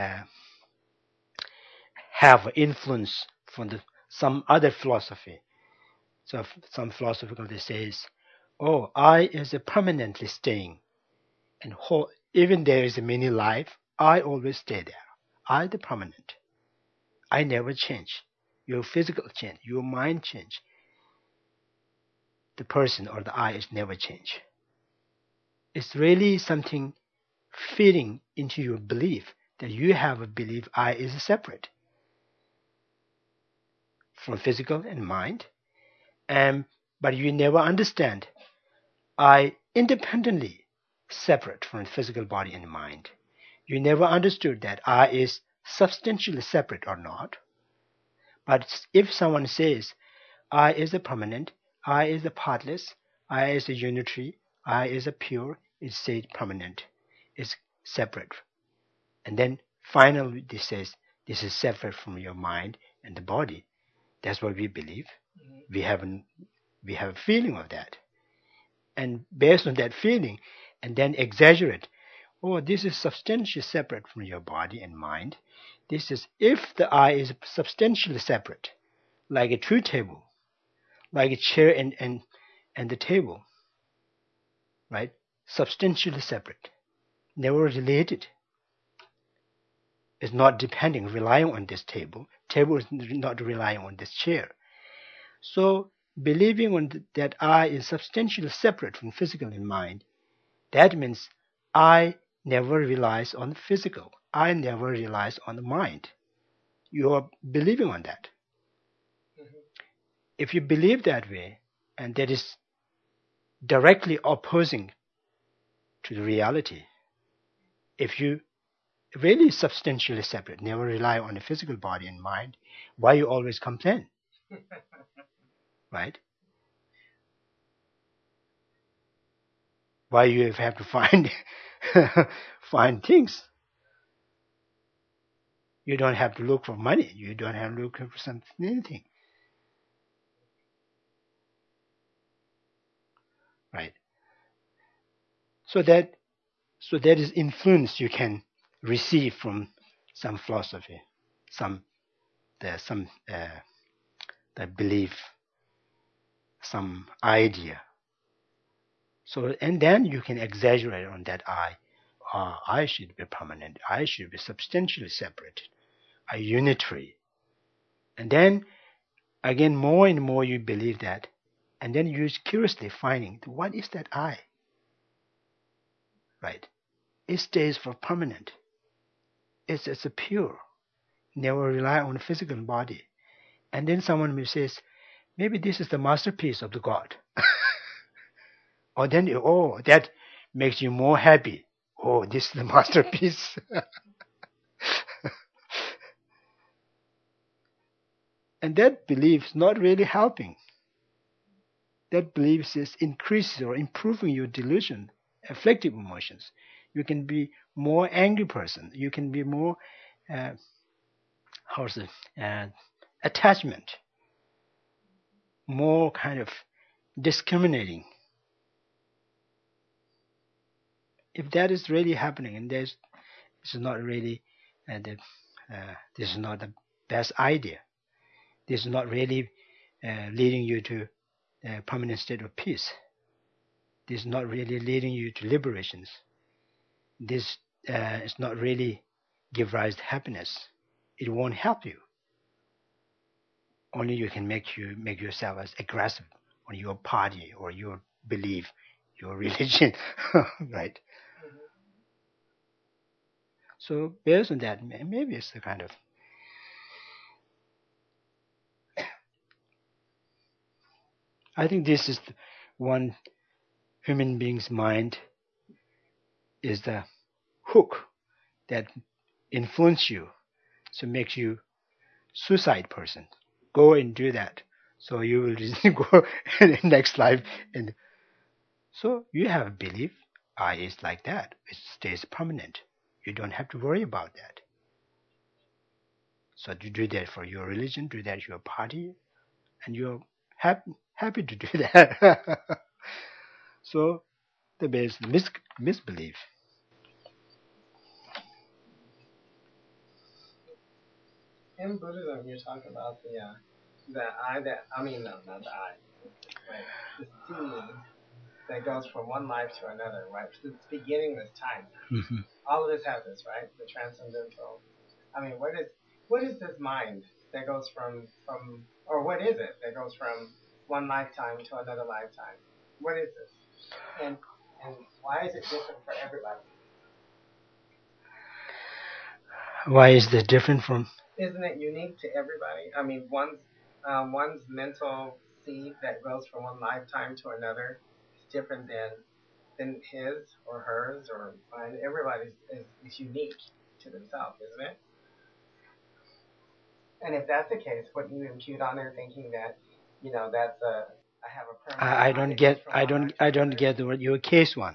have influence from some other philosophy. So some philosophical they says, oh, I is permanently staying, and even there is a many life, I always stay there. I the permanent. I never change. Your physical change, your mind change. The person or the I is never change. It's really something fitting into your belief that you have a belief I is separate from physical and mind, but you never understand I independently separate from physical body and mind. You never understood that I is substantially separate or not. But if someone says I is a permanent, I is a partless, I is a unitary, I is a pure, it's said permanent, it's separate. And then finally this says this is separate from your mind and the body. That's what we believe. We have a feeling of that. And based on that feeling, and then exaggerate, oh, this is substantially separate from your body and mind. This is if the I is substantially separate, like a true table, like a chair and the table, right? Substantially separate, never related. It's not depending, relying on this table. Table is not relying on this chair. So believing on that I is substantially separate from physical and mind, that means I never relies on the physical. I never relies on the mind. You are believing on that. If you believe that way, and that is directly opposing to the reality, if you really substantially separate, never rely on the physical body and mind, why you always complain? Right? Why you have to find things? You don't have to look for money. You don't have to look for anything. Right? So that is influence you can receive from some philosophy, some belief, some idea. So and then you can exaggerate on that I should be permanent. I should be substantially separated. A unitary. And then again more and more you believe that, and then you're curiously finding what is that I? Right? It stays for permanent. It's a pure. Never rely on the physical body. And then someone says, maybe this is the masterpiece of the God. Or then, oh, that makes you more happy. Oh, this is the masterpiece. And that belief is not really helping. that belief is increasing or improving your delusion, afflictive emotions. You can be more angry person. You can be more, uh, how's it, attachment, more kind of discriminating. If that is really happening, and this is not really this is not the best idea. This is not really leading you to a permanent state of peace. This is not really leading you to liberations. This is not really give rise to happiness. It won't help you. Only you can make yourself as aggressive on your party or your belief, your religion, right? So based on that, maybe it's the kind of I think this is one human being's mind is the hook that influence you, so makes you suicide person. Go and do that, so you will just go in the next life, and so you have a belief. I is like that. It stays permanent. You don't have to worry about that. So you do that for your religion, do that for your party, and you're happy to do that. So the base misbelief. In Buddhism, you talk about the I that I mean no, not the I, right? The seed that goes from one life to another, right? Since beginningless time. Mm-hmm. All of us have this, right? The transcendental. I mean, what is this mind that goes from or what is it that goes from one lifetime to another lifetime? What is this? And and why is it different for everybody? Why is that different from? Isn't it unique to everybody? I mean, one's mental seed that goes from one lifetime to another is different than his or hers or mine. Everybody's is unique to themselves, isn't it? And if that's the case, wouldn't you impute on there thinking that, that's I have a permanent I mind don't that goes get. from one life to I don't another? get what your case one.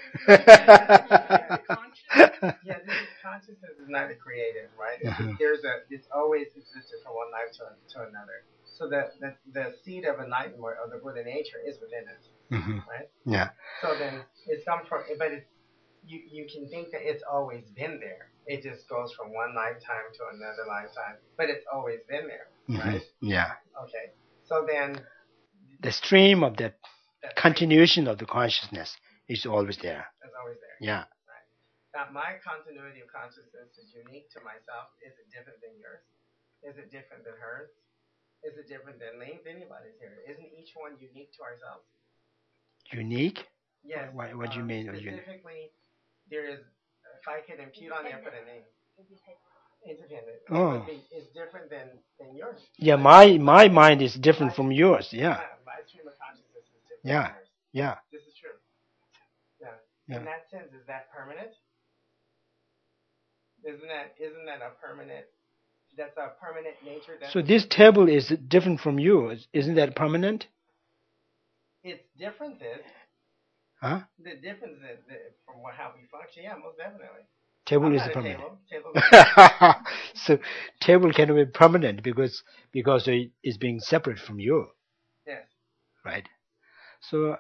Yeah, this is consciousness is not created, right? Uh-huh. It's always existed from one life to another. So the seed of enlightenment or the Buddha nature is within us, Mm-hmm. right? Yeah. So then it's come from, but you can think that it's always been there. It just goes from one lifetime to another lifetime, but it's always been there, Mm-hmm. right? Yeah. Okay. So then The stream of that that continuation of the consciousness is always there. it's always there. Yeah. Right. Now, my continuity of consciousness is unique to myself. Is it different than yours? Is it different than hers? Is it different than anybody's here? Isn't each one unique to ourselves? Unique? Yes. What do you mean? Specifically, there is, if I could impute on there, put a name. Independent. Oh. It's different than yours. Yeah, my mind is different from yours. Yeah. My stream of consciousness is different Yeah. from yours. Yeah. This is true. Yeah. Yeah. In that sense, is that permanent? Isn't that a permanent? That's a permanent nature. So this table is different from you. Isn't that permanent? Its differences. Huh? The differences from how we function. Yeah, most definitely. Table I'm is not a permanent. Table. So table can be permanent because it is being separate from you. Yes. Right. So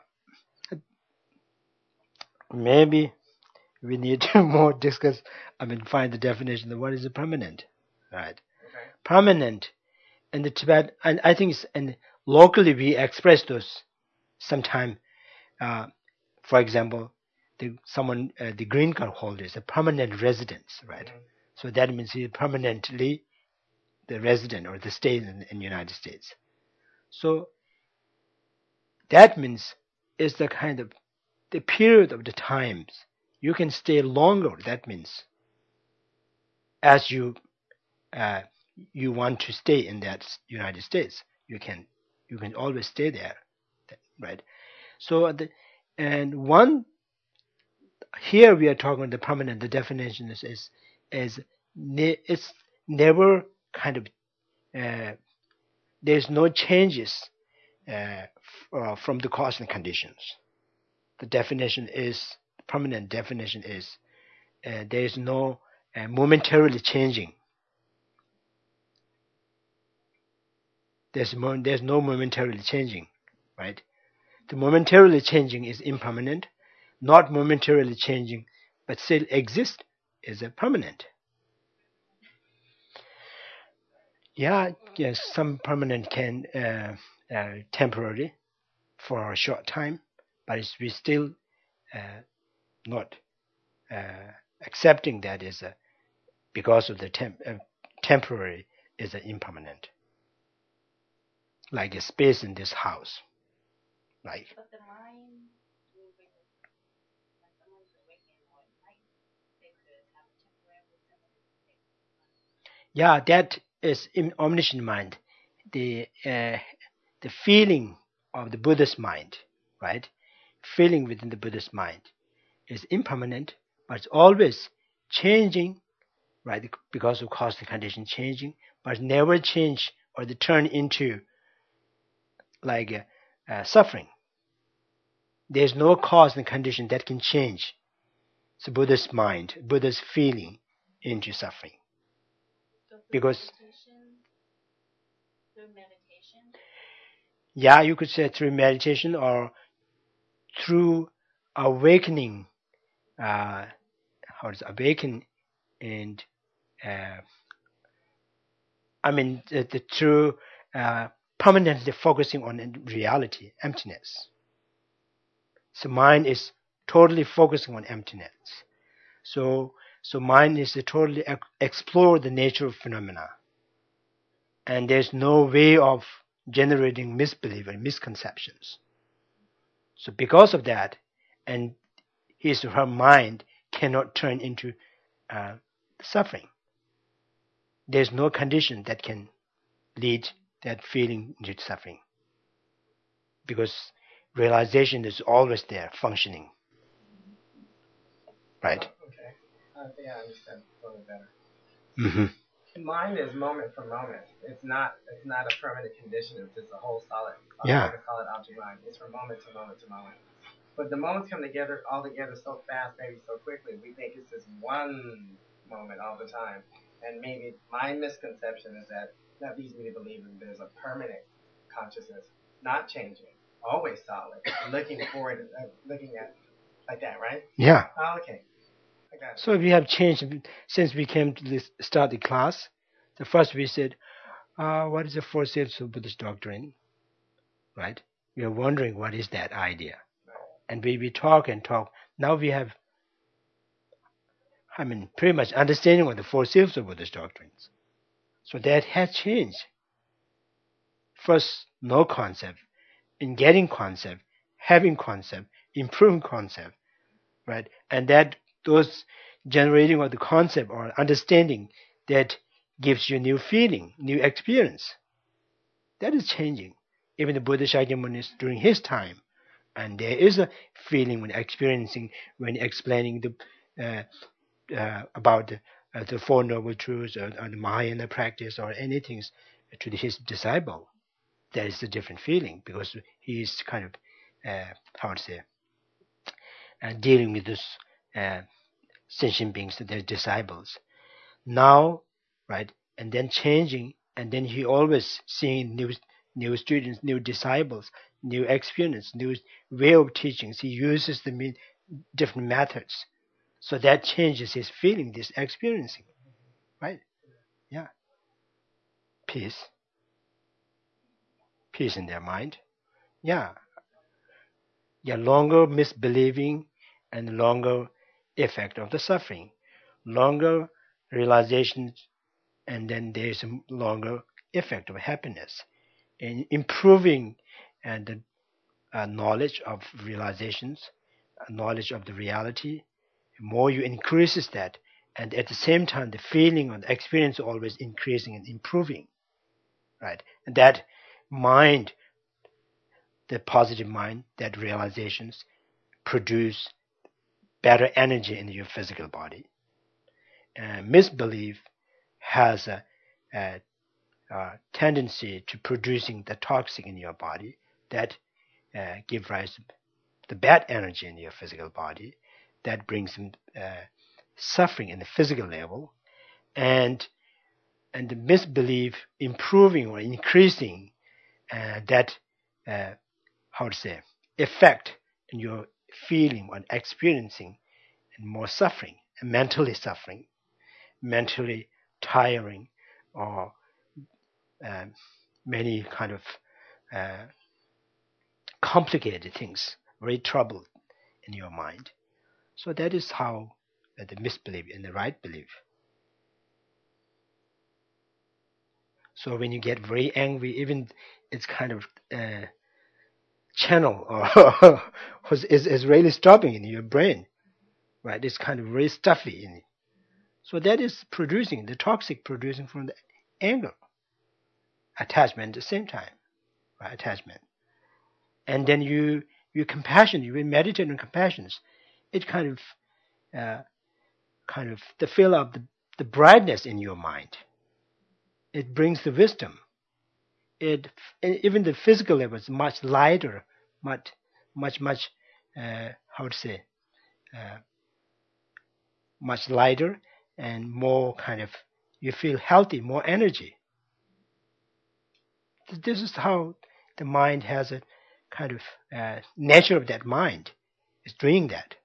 maybe we need to more discuss. Find the definition of what is a permanent. Right. Okay. Permanent in the Tibet, and I think and locally we express those sometime. For example, the green card holder is a permanent residence, right? Mm-hmm. So that means he permanently the resident or the stay in the United States. So that means it's the kind of the period of the times you can stay longer. That means as you want to stay in that United States, you can always stay there, right? So and one here we are talking the permanent. The definition is it's never kind of there's no changes from the cause and conditions. The definition is, permanent definition is, there is no momentarily changing. There's no momentarily changing, right? The momentarily changing is impermanent. Not momentarily changing, but still exist, is a permanent. Yeah, yes, some permanent can temporary for a short time, but we still not accepting that is because of the temporary is impermanent, like a space in this house, right? But the mind, when someone's awakened or enlightened, they could have a temporary permanent state. Yeah, that is in omniscient mind. The feeling of the Buddhist mind, right? Feeling within the Buddhist mind is impermanent, but it's always changing, right? Because of cause and condition changing, but never change or they turn into like suffering. There's no cause and condition that can change the Buddhist mind, Buddhist feeling into suffering. So Because through meditation? Yeah, you could say through meditation or through awakening, how does awaken and the true permanently focusing on reality, emptiness. So mind is totally focusing on emptiness. So mind is to totally explore the nature of phenomena, and there's no way of generating misbelief and misconceptions. So because of that, and his or her mind cannot turn into suffering. There's no condition that can lead that feeling into suffering, because realization is always there, functioning. Right? Okay. I think I understand a little better. Mm-hmm. Mind is moment for moment. It's not a permanent condition. It's just a whole solid, Yeah. like a solid object mind. It's from moment to moment to moment. But the moments come together all together so fast, maybe so quickly. We think it's just one moment all the time. And maybe my misconception is that leads me to believe that there's a permanent consciousness, not changing, always solid, looking forward, looking at like that, right? Yeah. Oh, okay. I got it. So we have changed since we came to this start the class. The first we said, what is the four steps of Buddhist doctrine? Right? We are wondering what is that idea, and we talk and talk. Now we have, pretty much understanding of the four steps of Buddhist doctrines. So that has changed. First, no concept, in getting concept, having concept, improving concept, right? And that those generating of the concept or understanding that gives you new feeling, new experience. That is changing. Even the Buddha Shakyamuni is during his time, and there is a feeling when experiencing, when explaining about the Four Noble Truths or the Mahayana practice or anything to his disciple. There is a different feeling because he is kind of, dealing with those sentient beings, their disciples. Now, right, and then changing, and then he always seeing new students, new disciples, new experience, new way of teachings. He uses the different methods. So that changes his feeling, this experiencing, right? Yeah. Peace. Peace in their mind. Yeah. Yeah, longer misbelieving and longer effect of the suffering. Longer realization, and then there's a longer effect of happiness. In improving and the knowledge of realizations, knowledge of the reality, the more you increases that, and at the same time the feeling and the experience always increasing and improving, right? And that mind, the positive mind, that realizations produce better energy in your physical body. Misbelief has a tendency to producing the toxic in your body, that give rise to the bad energy in your physical body, that brings suffering in the physical level, and the misbelief improving or increasing that how to say effect in your feeling or experiencing, and more suffering, and mentally tiring, or many kind of uh, complicated things, very troubled in your mind. So that is how the misbelief and the right belief. So when you get very angry, even it's kind of channel or is really stopping in your brain, right? It's kind of very stuffy in it. So that is producing the toxic, producing from the anger, attachment at the same time, right? Attachment, and then you compassion, you meditate on compassions. It uh, kind of to fill up the brightness in your mind. It brings the wisdom. It even the physical level is much lighter, much how to say uh, much lighter and more kind of you feel healthy, more energy. This is how the mind has a kind of nature of that mind is doing that.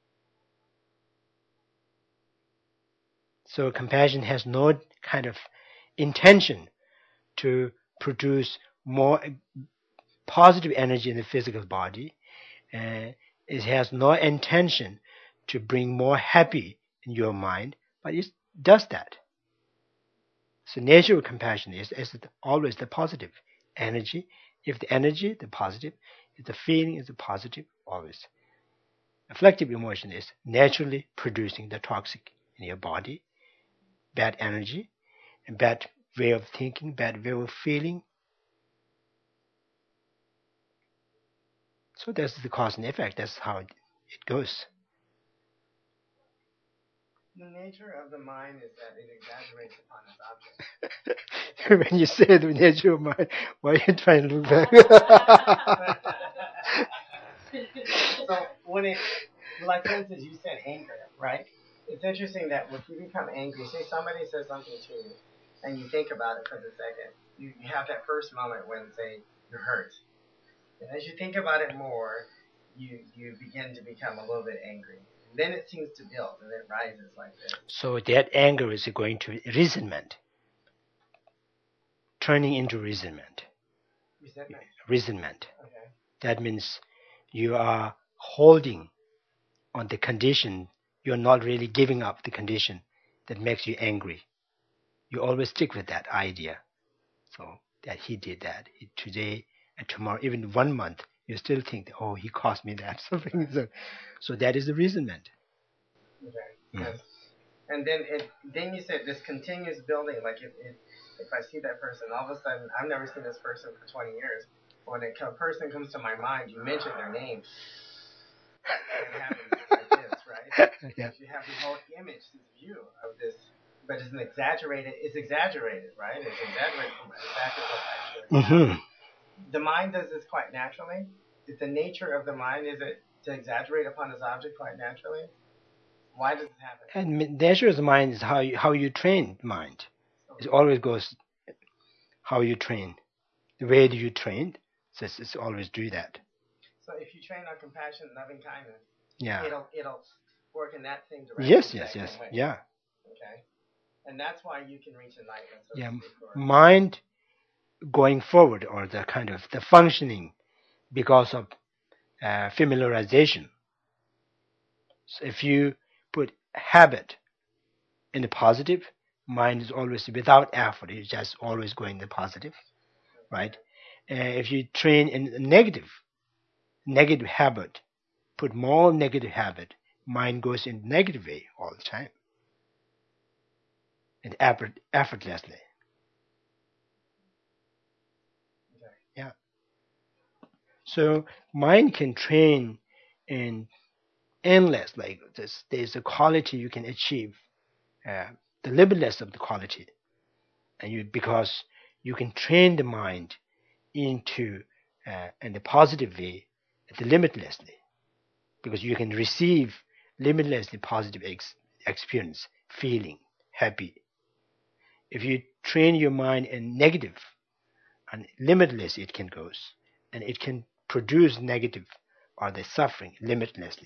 So compassion has no kind of intention to produce more positive energy in the physical body. It has no intention to bring more happy in your mind, but it does that. So nature of compassion is always the positive energy. If the energy, the positive, if the feeling is the positive, always. Afflictive emotion is naturally producing the toxic in your body, bad energy, and bad way of thinking, bad way of feeling. So that's the cause and effect. That's how it goes. The nature of the mind is that it exaggerates upon its object. When you say the nature of mind, why are you trying to look back? So when it, like for instance, you said anger, right? It's interesting that if you become angry, say somebody says something to you, and you think about it for a second, you have that first moment when, say, you're hurt. And as you think about it more, you begin to become a little bit angry. And then it seems to build, and it rises like this. So that anger is going to resentment, turning into resentment. Resentment. Resentment. Okay. That means you are holding on the condition. You're not really giving up the condition that makes you angry. You always stick with that idea. So that he did that today and tomorrow, even 1 month, you still think, oh, he caused me that. Something. So that is the resentment. Okay. Yes. And then you said this continuous building, like if I see that person, all of a sudden, I've never seen this person for 20 years. When a person comes to my mind, you mention their name. It happens like this, right? Yeah. You have this whole image, this view of this, but it's exaggerated, right? It's exaggerated from exactly what's actually happening. The mind does this quite naturally. It's the nature of the mind, is it to exaggerate upon its object quite naturally? Why does it happen? And nature of the mind is how you train mind. It always goes how you train. The way that you train, so it's always do that. So if you train on compassion, loving kindness, yeah, it'll work in that same direction. Yes. Yeah. Okay. And that's why you can reach enlightenment. So yeah. Mind going forward, or the kind of the functioning because of familiarization. So if you put habit in the positive, mind is always without effort. It's just always going the positive, right? If you train in a negative habit, put more negative habit, mind goes in negative way all the time, and effortlessly. Yeah. So mind can train in endless, like this. There's a quality you can achieve, the limitless of the quality, and because you can train the mind into in the positive way, limitlessly, because you can receive limitlessly positive experience, feeling happy. If you train your mind in negative, and limitless it can go, and it can produce negative or the suffering limitlessly.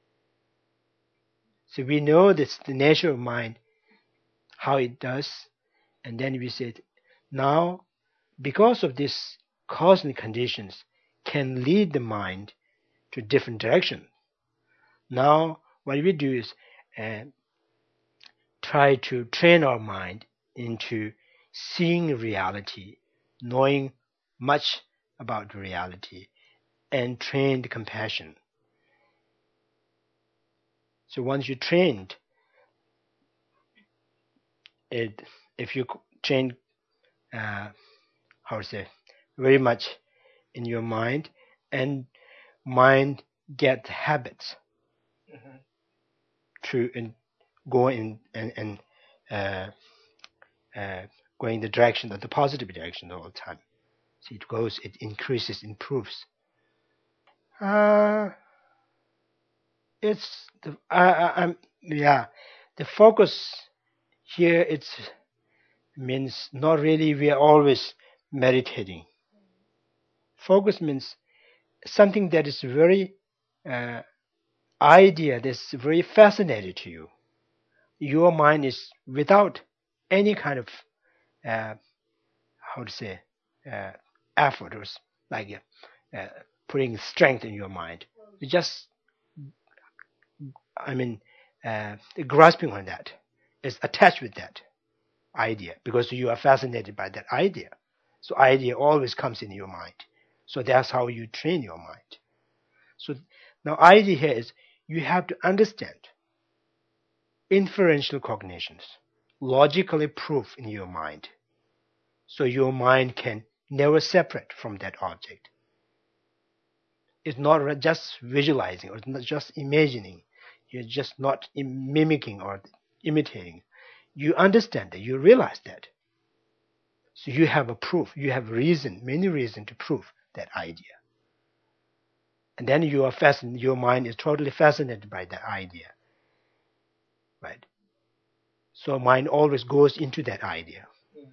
So we know this the nature of mind, how it does, and then we said now because of this cosmic conditions can lead the mind to different direction. Now what we do is try to train our mind into seeing reality, knowing much about reality, and train the compassion. So once you trained it, if you train, how to say, very much in your mind, and mind get habits Mm-hmm. to go in and going the direction of the positive direction all the time. So it goes, it increases, improves. Uh, it's the I'm yeah, the focus here it's means not really we are always meditating. Focus means something that is very uh, idea that's very fascinating to you. Your mind is without any kind of uh, how to say uh, effort or like uh, putting strength in your mind. You just I mean grasping on that is attached with that idea because you are fascinated by that idea. So idea always comes in your mind. So that's how you train your mind. So now idea here is you have to understand inferential cognitions, logically prove in your mind. So your mind can never separate from that object. It's not just visualizing or it's not just imagining. You're just not mimicking or imitating. You understand that, you realize that. So you have a proof, you have reason, many reasons to prove that idea. And then you are fascinated, your mind is totally fascinated by that idea. Right? So mind always goes into that idea. Yeah.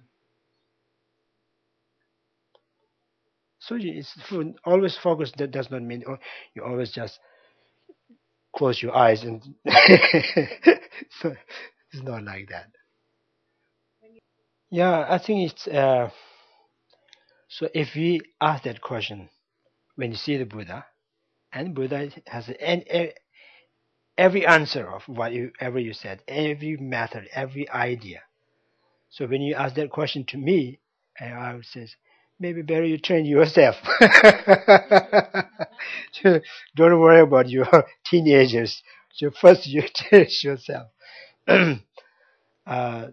So it's always focus. That does not mean you always just close your eyes and so it's not like that. Yeah, I think it's so if we ask that question when you see the Buddha, and Buddha has every answer of whatever you said, every method, every idea. So when you ask that question to me, and I would say, maybe better you train yourself. So don't worry about your teenagers. So first you train yourself. uh,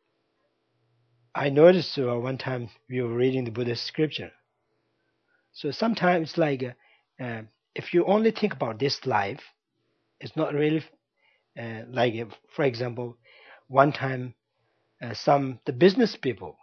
I noticed one time we were reading the Buddhist scripture. So sometimes it's like if you only think about this life, it's not really like, for example, one time the business people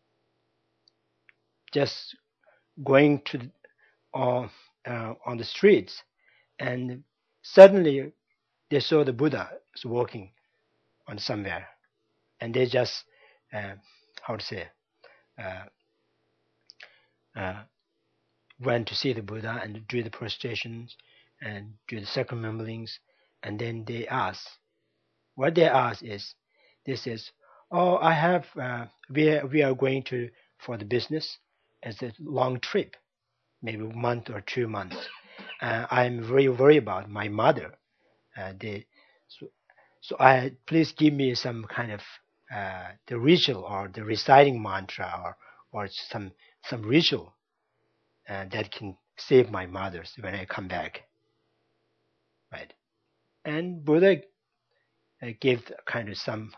just going to on the streets, and suddenly they saw the Buddha is walking on somewhere, and they just uh, how to say uh, uh, went to see the Buddha and do the prostrations and do the circumambulings, and then they ask. What they ask is, this is, oh, I have we are going to for the business as a long trip, maybe a month or 2 months. I'm very worried about my mother. So, so I please give me some kind of the ritual or the reciting mantra or some ritual that can save my mother when I come back, right? And Buddha gave kind of some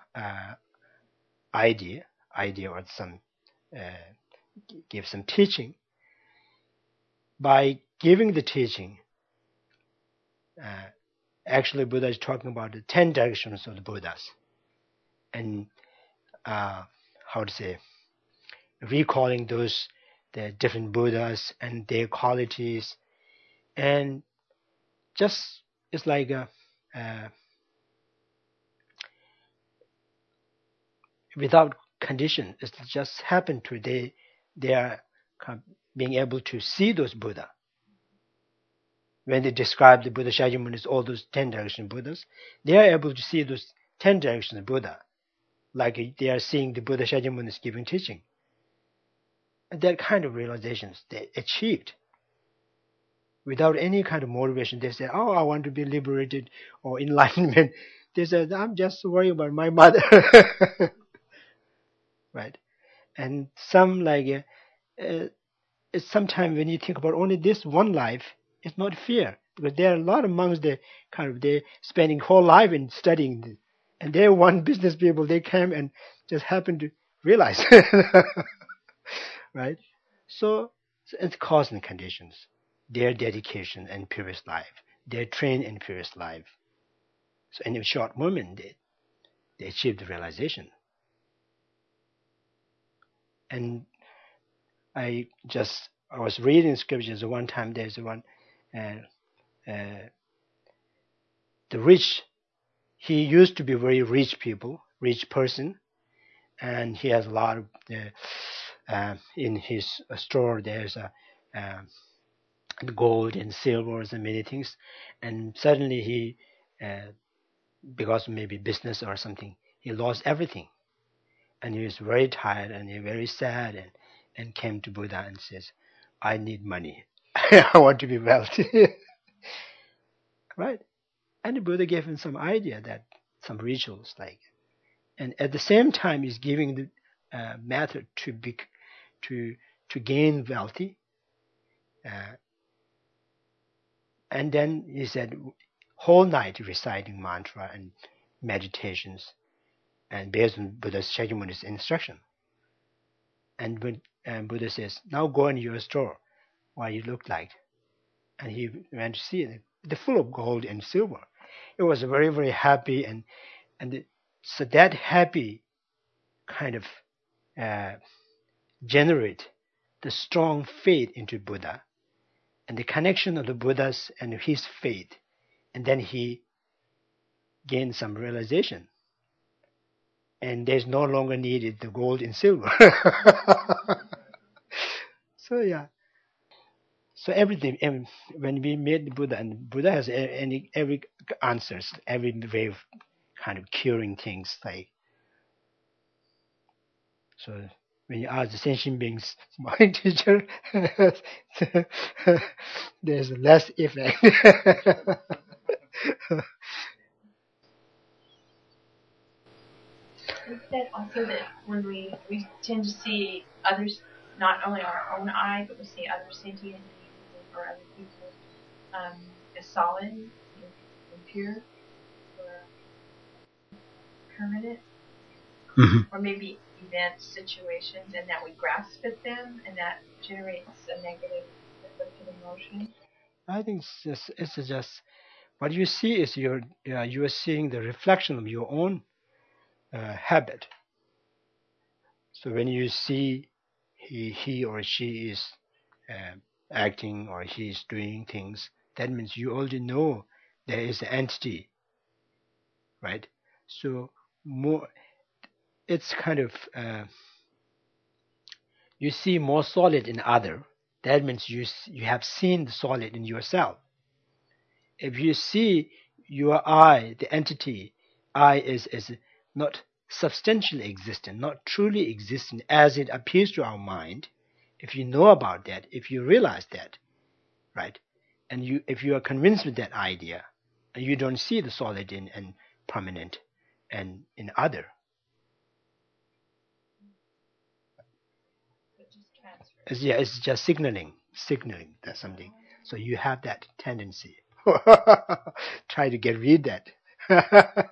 idea or some uh, give some teaching. By giving the teaching, uh, actually Buddha is talking about the 10 directions of the Buddhas, and how to say recalling those the different Buddhas and their qualities, and just it's like without condition, it just happened to they are being able to see those Buddha. When they describe the Buddha Shakyamunis, all those 10 direction Buddhas, they are able to see those 10 directions Buddha, like they are seeing the Buddha Shakyamunis giving teaching. And that kind of realizations they achieved without any kind of motivation. They said, "Oh, I want to be liberated or enlightenment." They said, "I'm just worrying about my mother," right? And some like it's sometimes when you think about only this one life, it's not fair because there are a lot of monks that they're spending whole life in studying this, and they're one business people. They came and just happen to realize, right? So it's cause and conditions, their dedication in previous life, their train in previous life. So in a short moment, they achieved the realization. And I was reading scriptures one time. There's one, the rich. He used to be very rich person, and he has a lot of in his store. There's gold and silvers and many things, and suddenly he, because maybe business or something, he lost everything, and he was very tired and he very sad and came to Buddha and says, "I need money. I want to be wealthy." Right? And the Buddha gave him some idea that some rituals like, and at the same time he's giving the method to gain wealthy. And then he said, whole night reciting mantra and meditations, and based on Buddha's Shakyamuni's instruction. And when Buddha says, "Now go in your store, what you look like," and he went to see it, they're full of gold and silver. It was very very happy, so that happy kind of generate the strong faith into Buddha and the connection of the Buddhas and his faith, and then he gained some realization, and there's no longer needed the gold and silver. So yeah, so everything when we meet the Buddha, and Buddha has every answers, every way of kind of curing things like. So when you ask the sentient beings, my teacher, there's less effect. It said also that when we tend to see others, not only our own eye, but we see other sentient beings or other people as solid and pure or permanent, or maybe events, situations, and that we grasp at them, and that generates a negative afflictive emotion. I think it's just what you see is you are seeing the reflection of your own habit. So when you see he or she is acting or he is doing things, that means you already know there is an entity, right? So more, it's kind of you see more solid in other. That means you have seen the solid in yourself. If you see your I, the entity, I is not substantially existent, not truly existent as it appears to our mind, if you know about that, if you realize that, right, and if you are convinced with that idea, and you don't see the solid in and permanent and in other, it's just signaling that something. So you have that tendency. Try to get rid of that.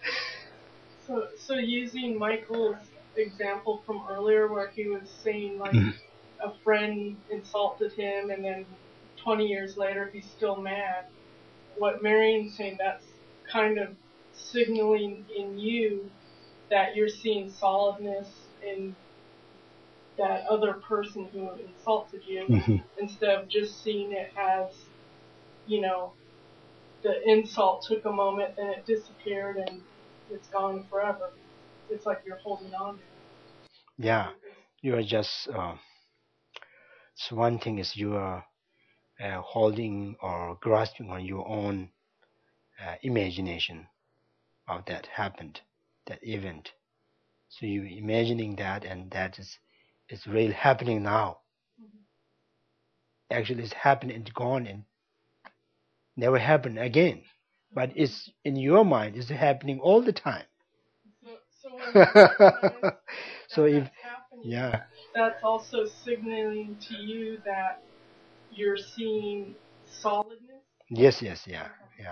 So using Michael's example from earlier where he was saying like a friend insulted him and then 20 years later he's still mad. What Marion's saying, that's kind of signaling in you that you're seeing solidness that other person who insulted you, Hmm. instead of just seeing it as, you know, the insult took a moment, then it disappeared and it's gone forever. It's like you're holding on to Yeah, you are just. So one thing is you are holding or grasping on your own imagination of that happened, that event. So you imagining that, and that is really happening now. Actually, it's happened and gone and never happen again. But it's in your mind. It's happening all the time. So when you recognize So that if that's happening, yeah, that's also signaling to you that you're seeing solidness. yes, yes, yeah, yeah.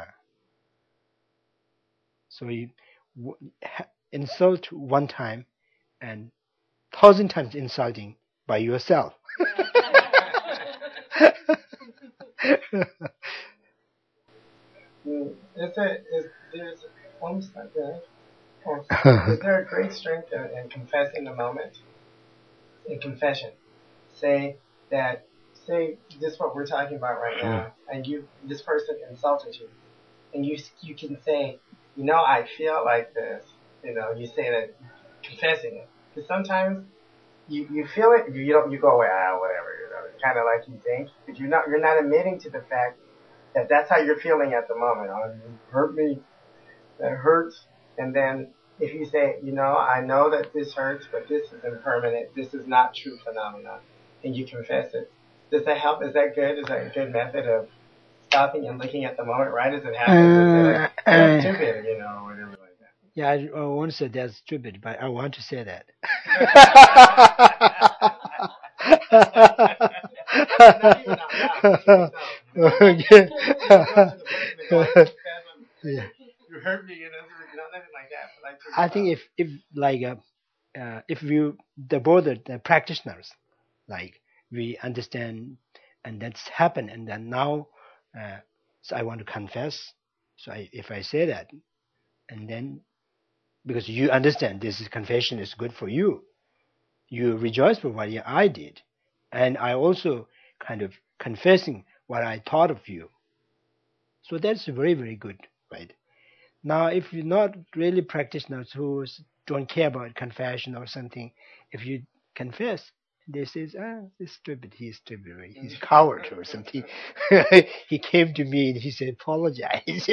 So you insult one time and thousand times insulting by yourself. There's almost like that. Is there a great strength in confessing the moment? In confession, say that, say this is what we're talking about right now, and this person insulted you, and you can say, I feel like this. You say that, confessing it, because sometimes you feel it, you go away, whatever, kind of like you think, but you're not admitting to the fact that that's how you're feeling at the moment. Oh, you hurt me, that hurts. And then if you say, I know that this hurts, but this is impermanent. This is not true phenomenon. And you confess it. Does that help? Is that good? Is that a good method of stopping and looking at the moment right as it happens? That's stupid, or whatever like that. Yeah, I won't say that's stupid, but I want to say that. Not even out loud. Okay. Yeah. You hurt me, nothing like that. But I think if like if you the practitioners, like we understand and that's happened, and then now so I want to confess. So if I say that, and then because you understand this is confession is good for you, you rejoice for what I did, and I also kind of confessing what I thought of you. So that's very very good, right? Now, if you're not really practitioners who don't care about confession or something, if you confess, they say, this stupid, he's stupid, right? He's a coward or something. He came to me and he said, apologize.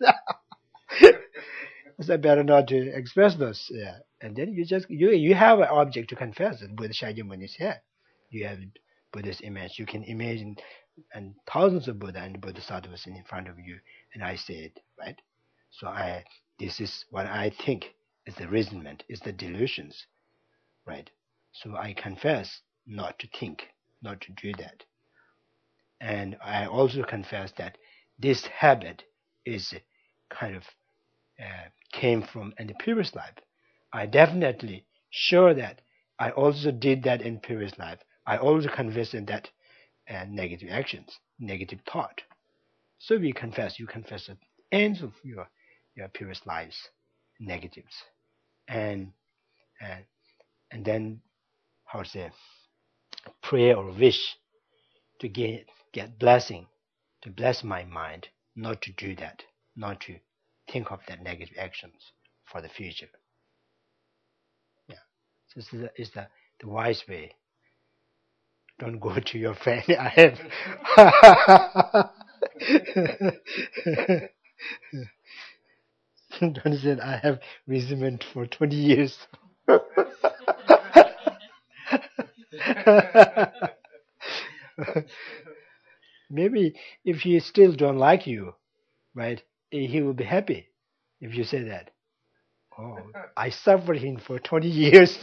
So better not to express those. Yeah. And then you have an object to confess it. Buddha Shakyamuni said, you have Buddha's image. You can imagine and thousands of Buddha and Bodhisattvas in front of you, and I say it, right? So this is what I think is the reasonment, is the delusions, right? So I confess not to think, not to do that. And I also confess that this habit is kind of came from in the previous life. I definitely sure that I also did that in previous life. I also confess in that negative actions, negative thought. So we confess, you confess the ends of your previous lives, negatives, and and and then how to say pray or wish to get blessing, to bless my mind, not to do that, not to think of that negative actions for the future. Yeah, so this is the wise way. Don't go to your friend. I have. Don't say I have resentment for 20 years. Maybe if he still don't like you, right, he will be happy if you say that. Oh, I suffered him for 20 years.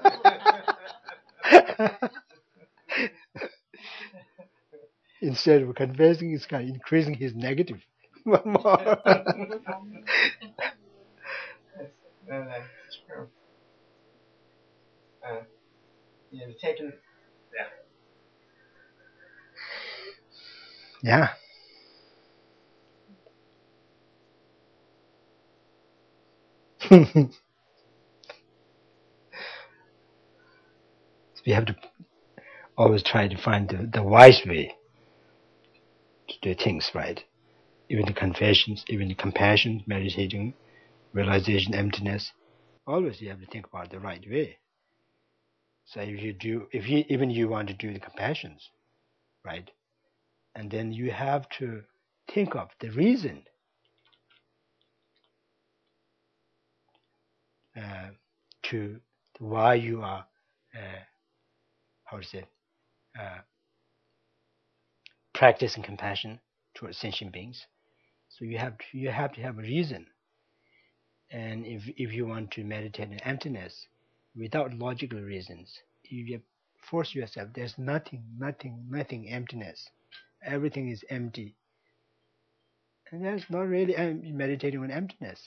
Instead of confessing, it's kind of increasing his negative. More. That's true. Taking, Yeah. we have to always try to find the wise way to do things right. Even the confessions, even the compassion, meditating, realization, emptiness. Always you have to think about the right way. So even you want to do the compassions, right? And then you have to think of the reason to why you are, practicing compassion towards sentient beings. So you have to have a reason. And if you want to meditate in emptiness without logical reasons, you force yourself. There's nothing emptiness. Everything is empty. And that's not really meditating on emptiness.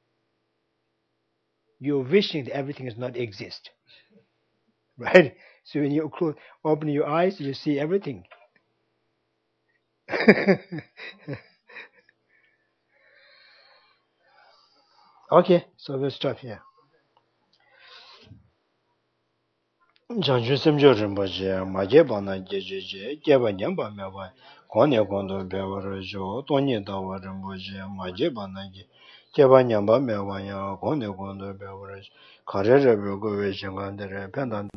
You're wishing that everything does not exist. Right? So when you open your eyes, you see everything. Okay, so we'll stop here. Janju semjo rinpoche, maje bana jejeje, jeba nyamba mewa, kone kondo bewa rajo, tonye dawa rinpoche, maje bana je, jeba nyamba mewa ya, kone kondo bewa rajo, kare rebe gowe shingandere, pendan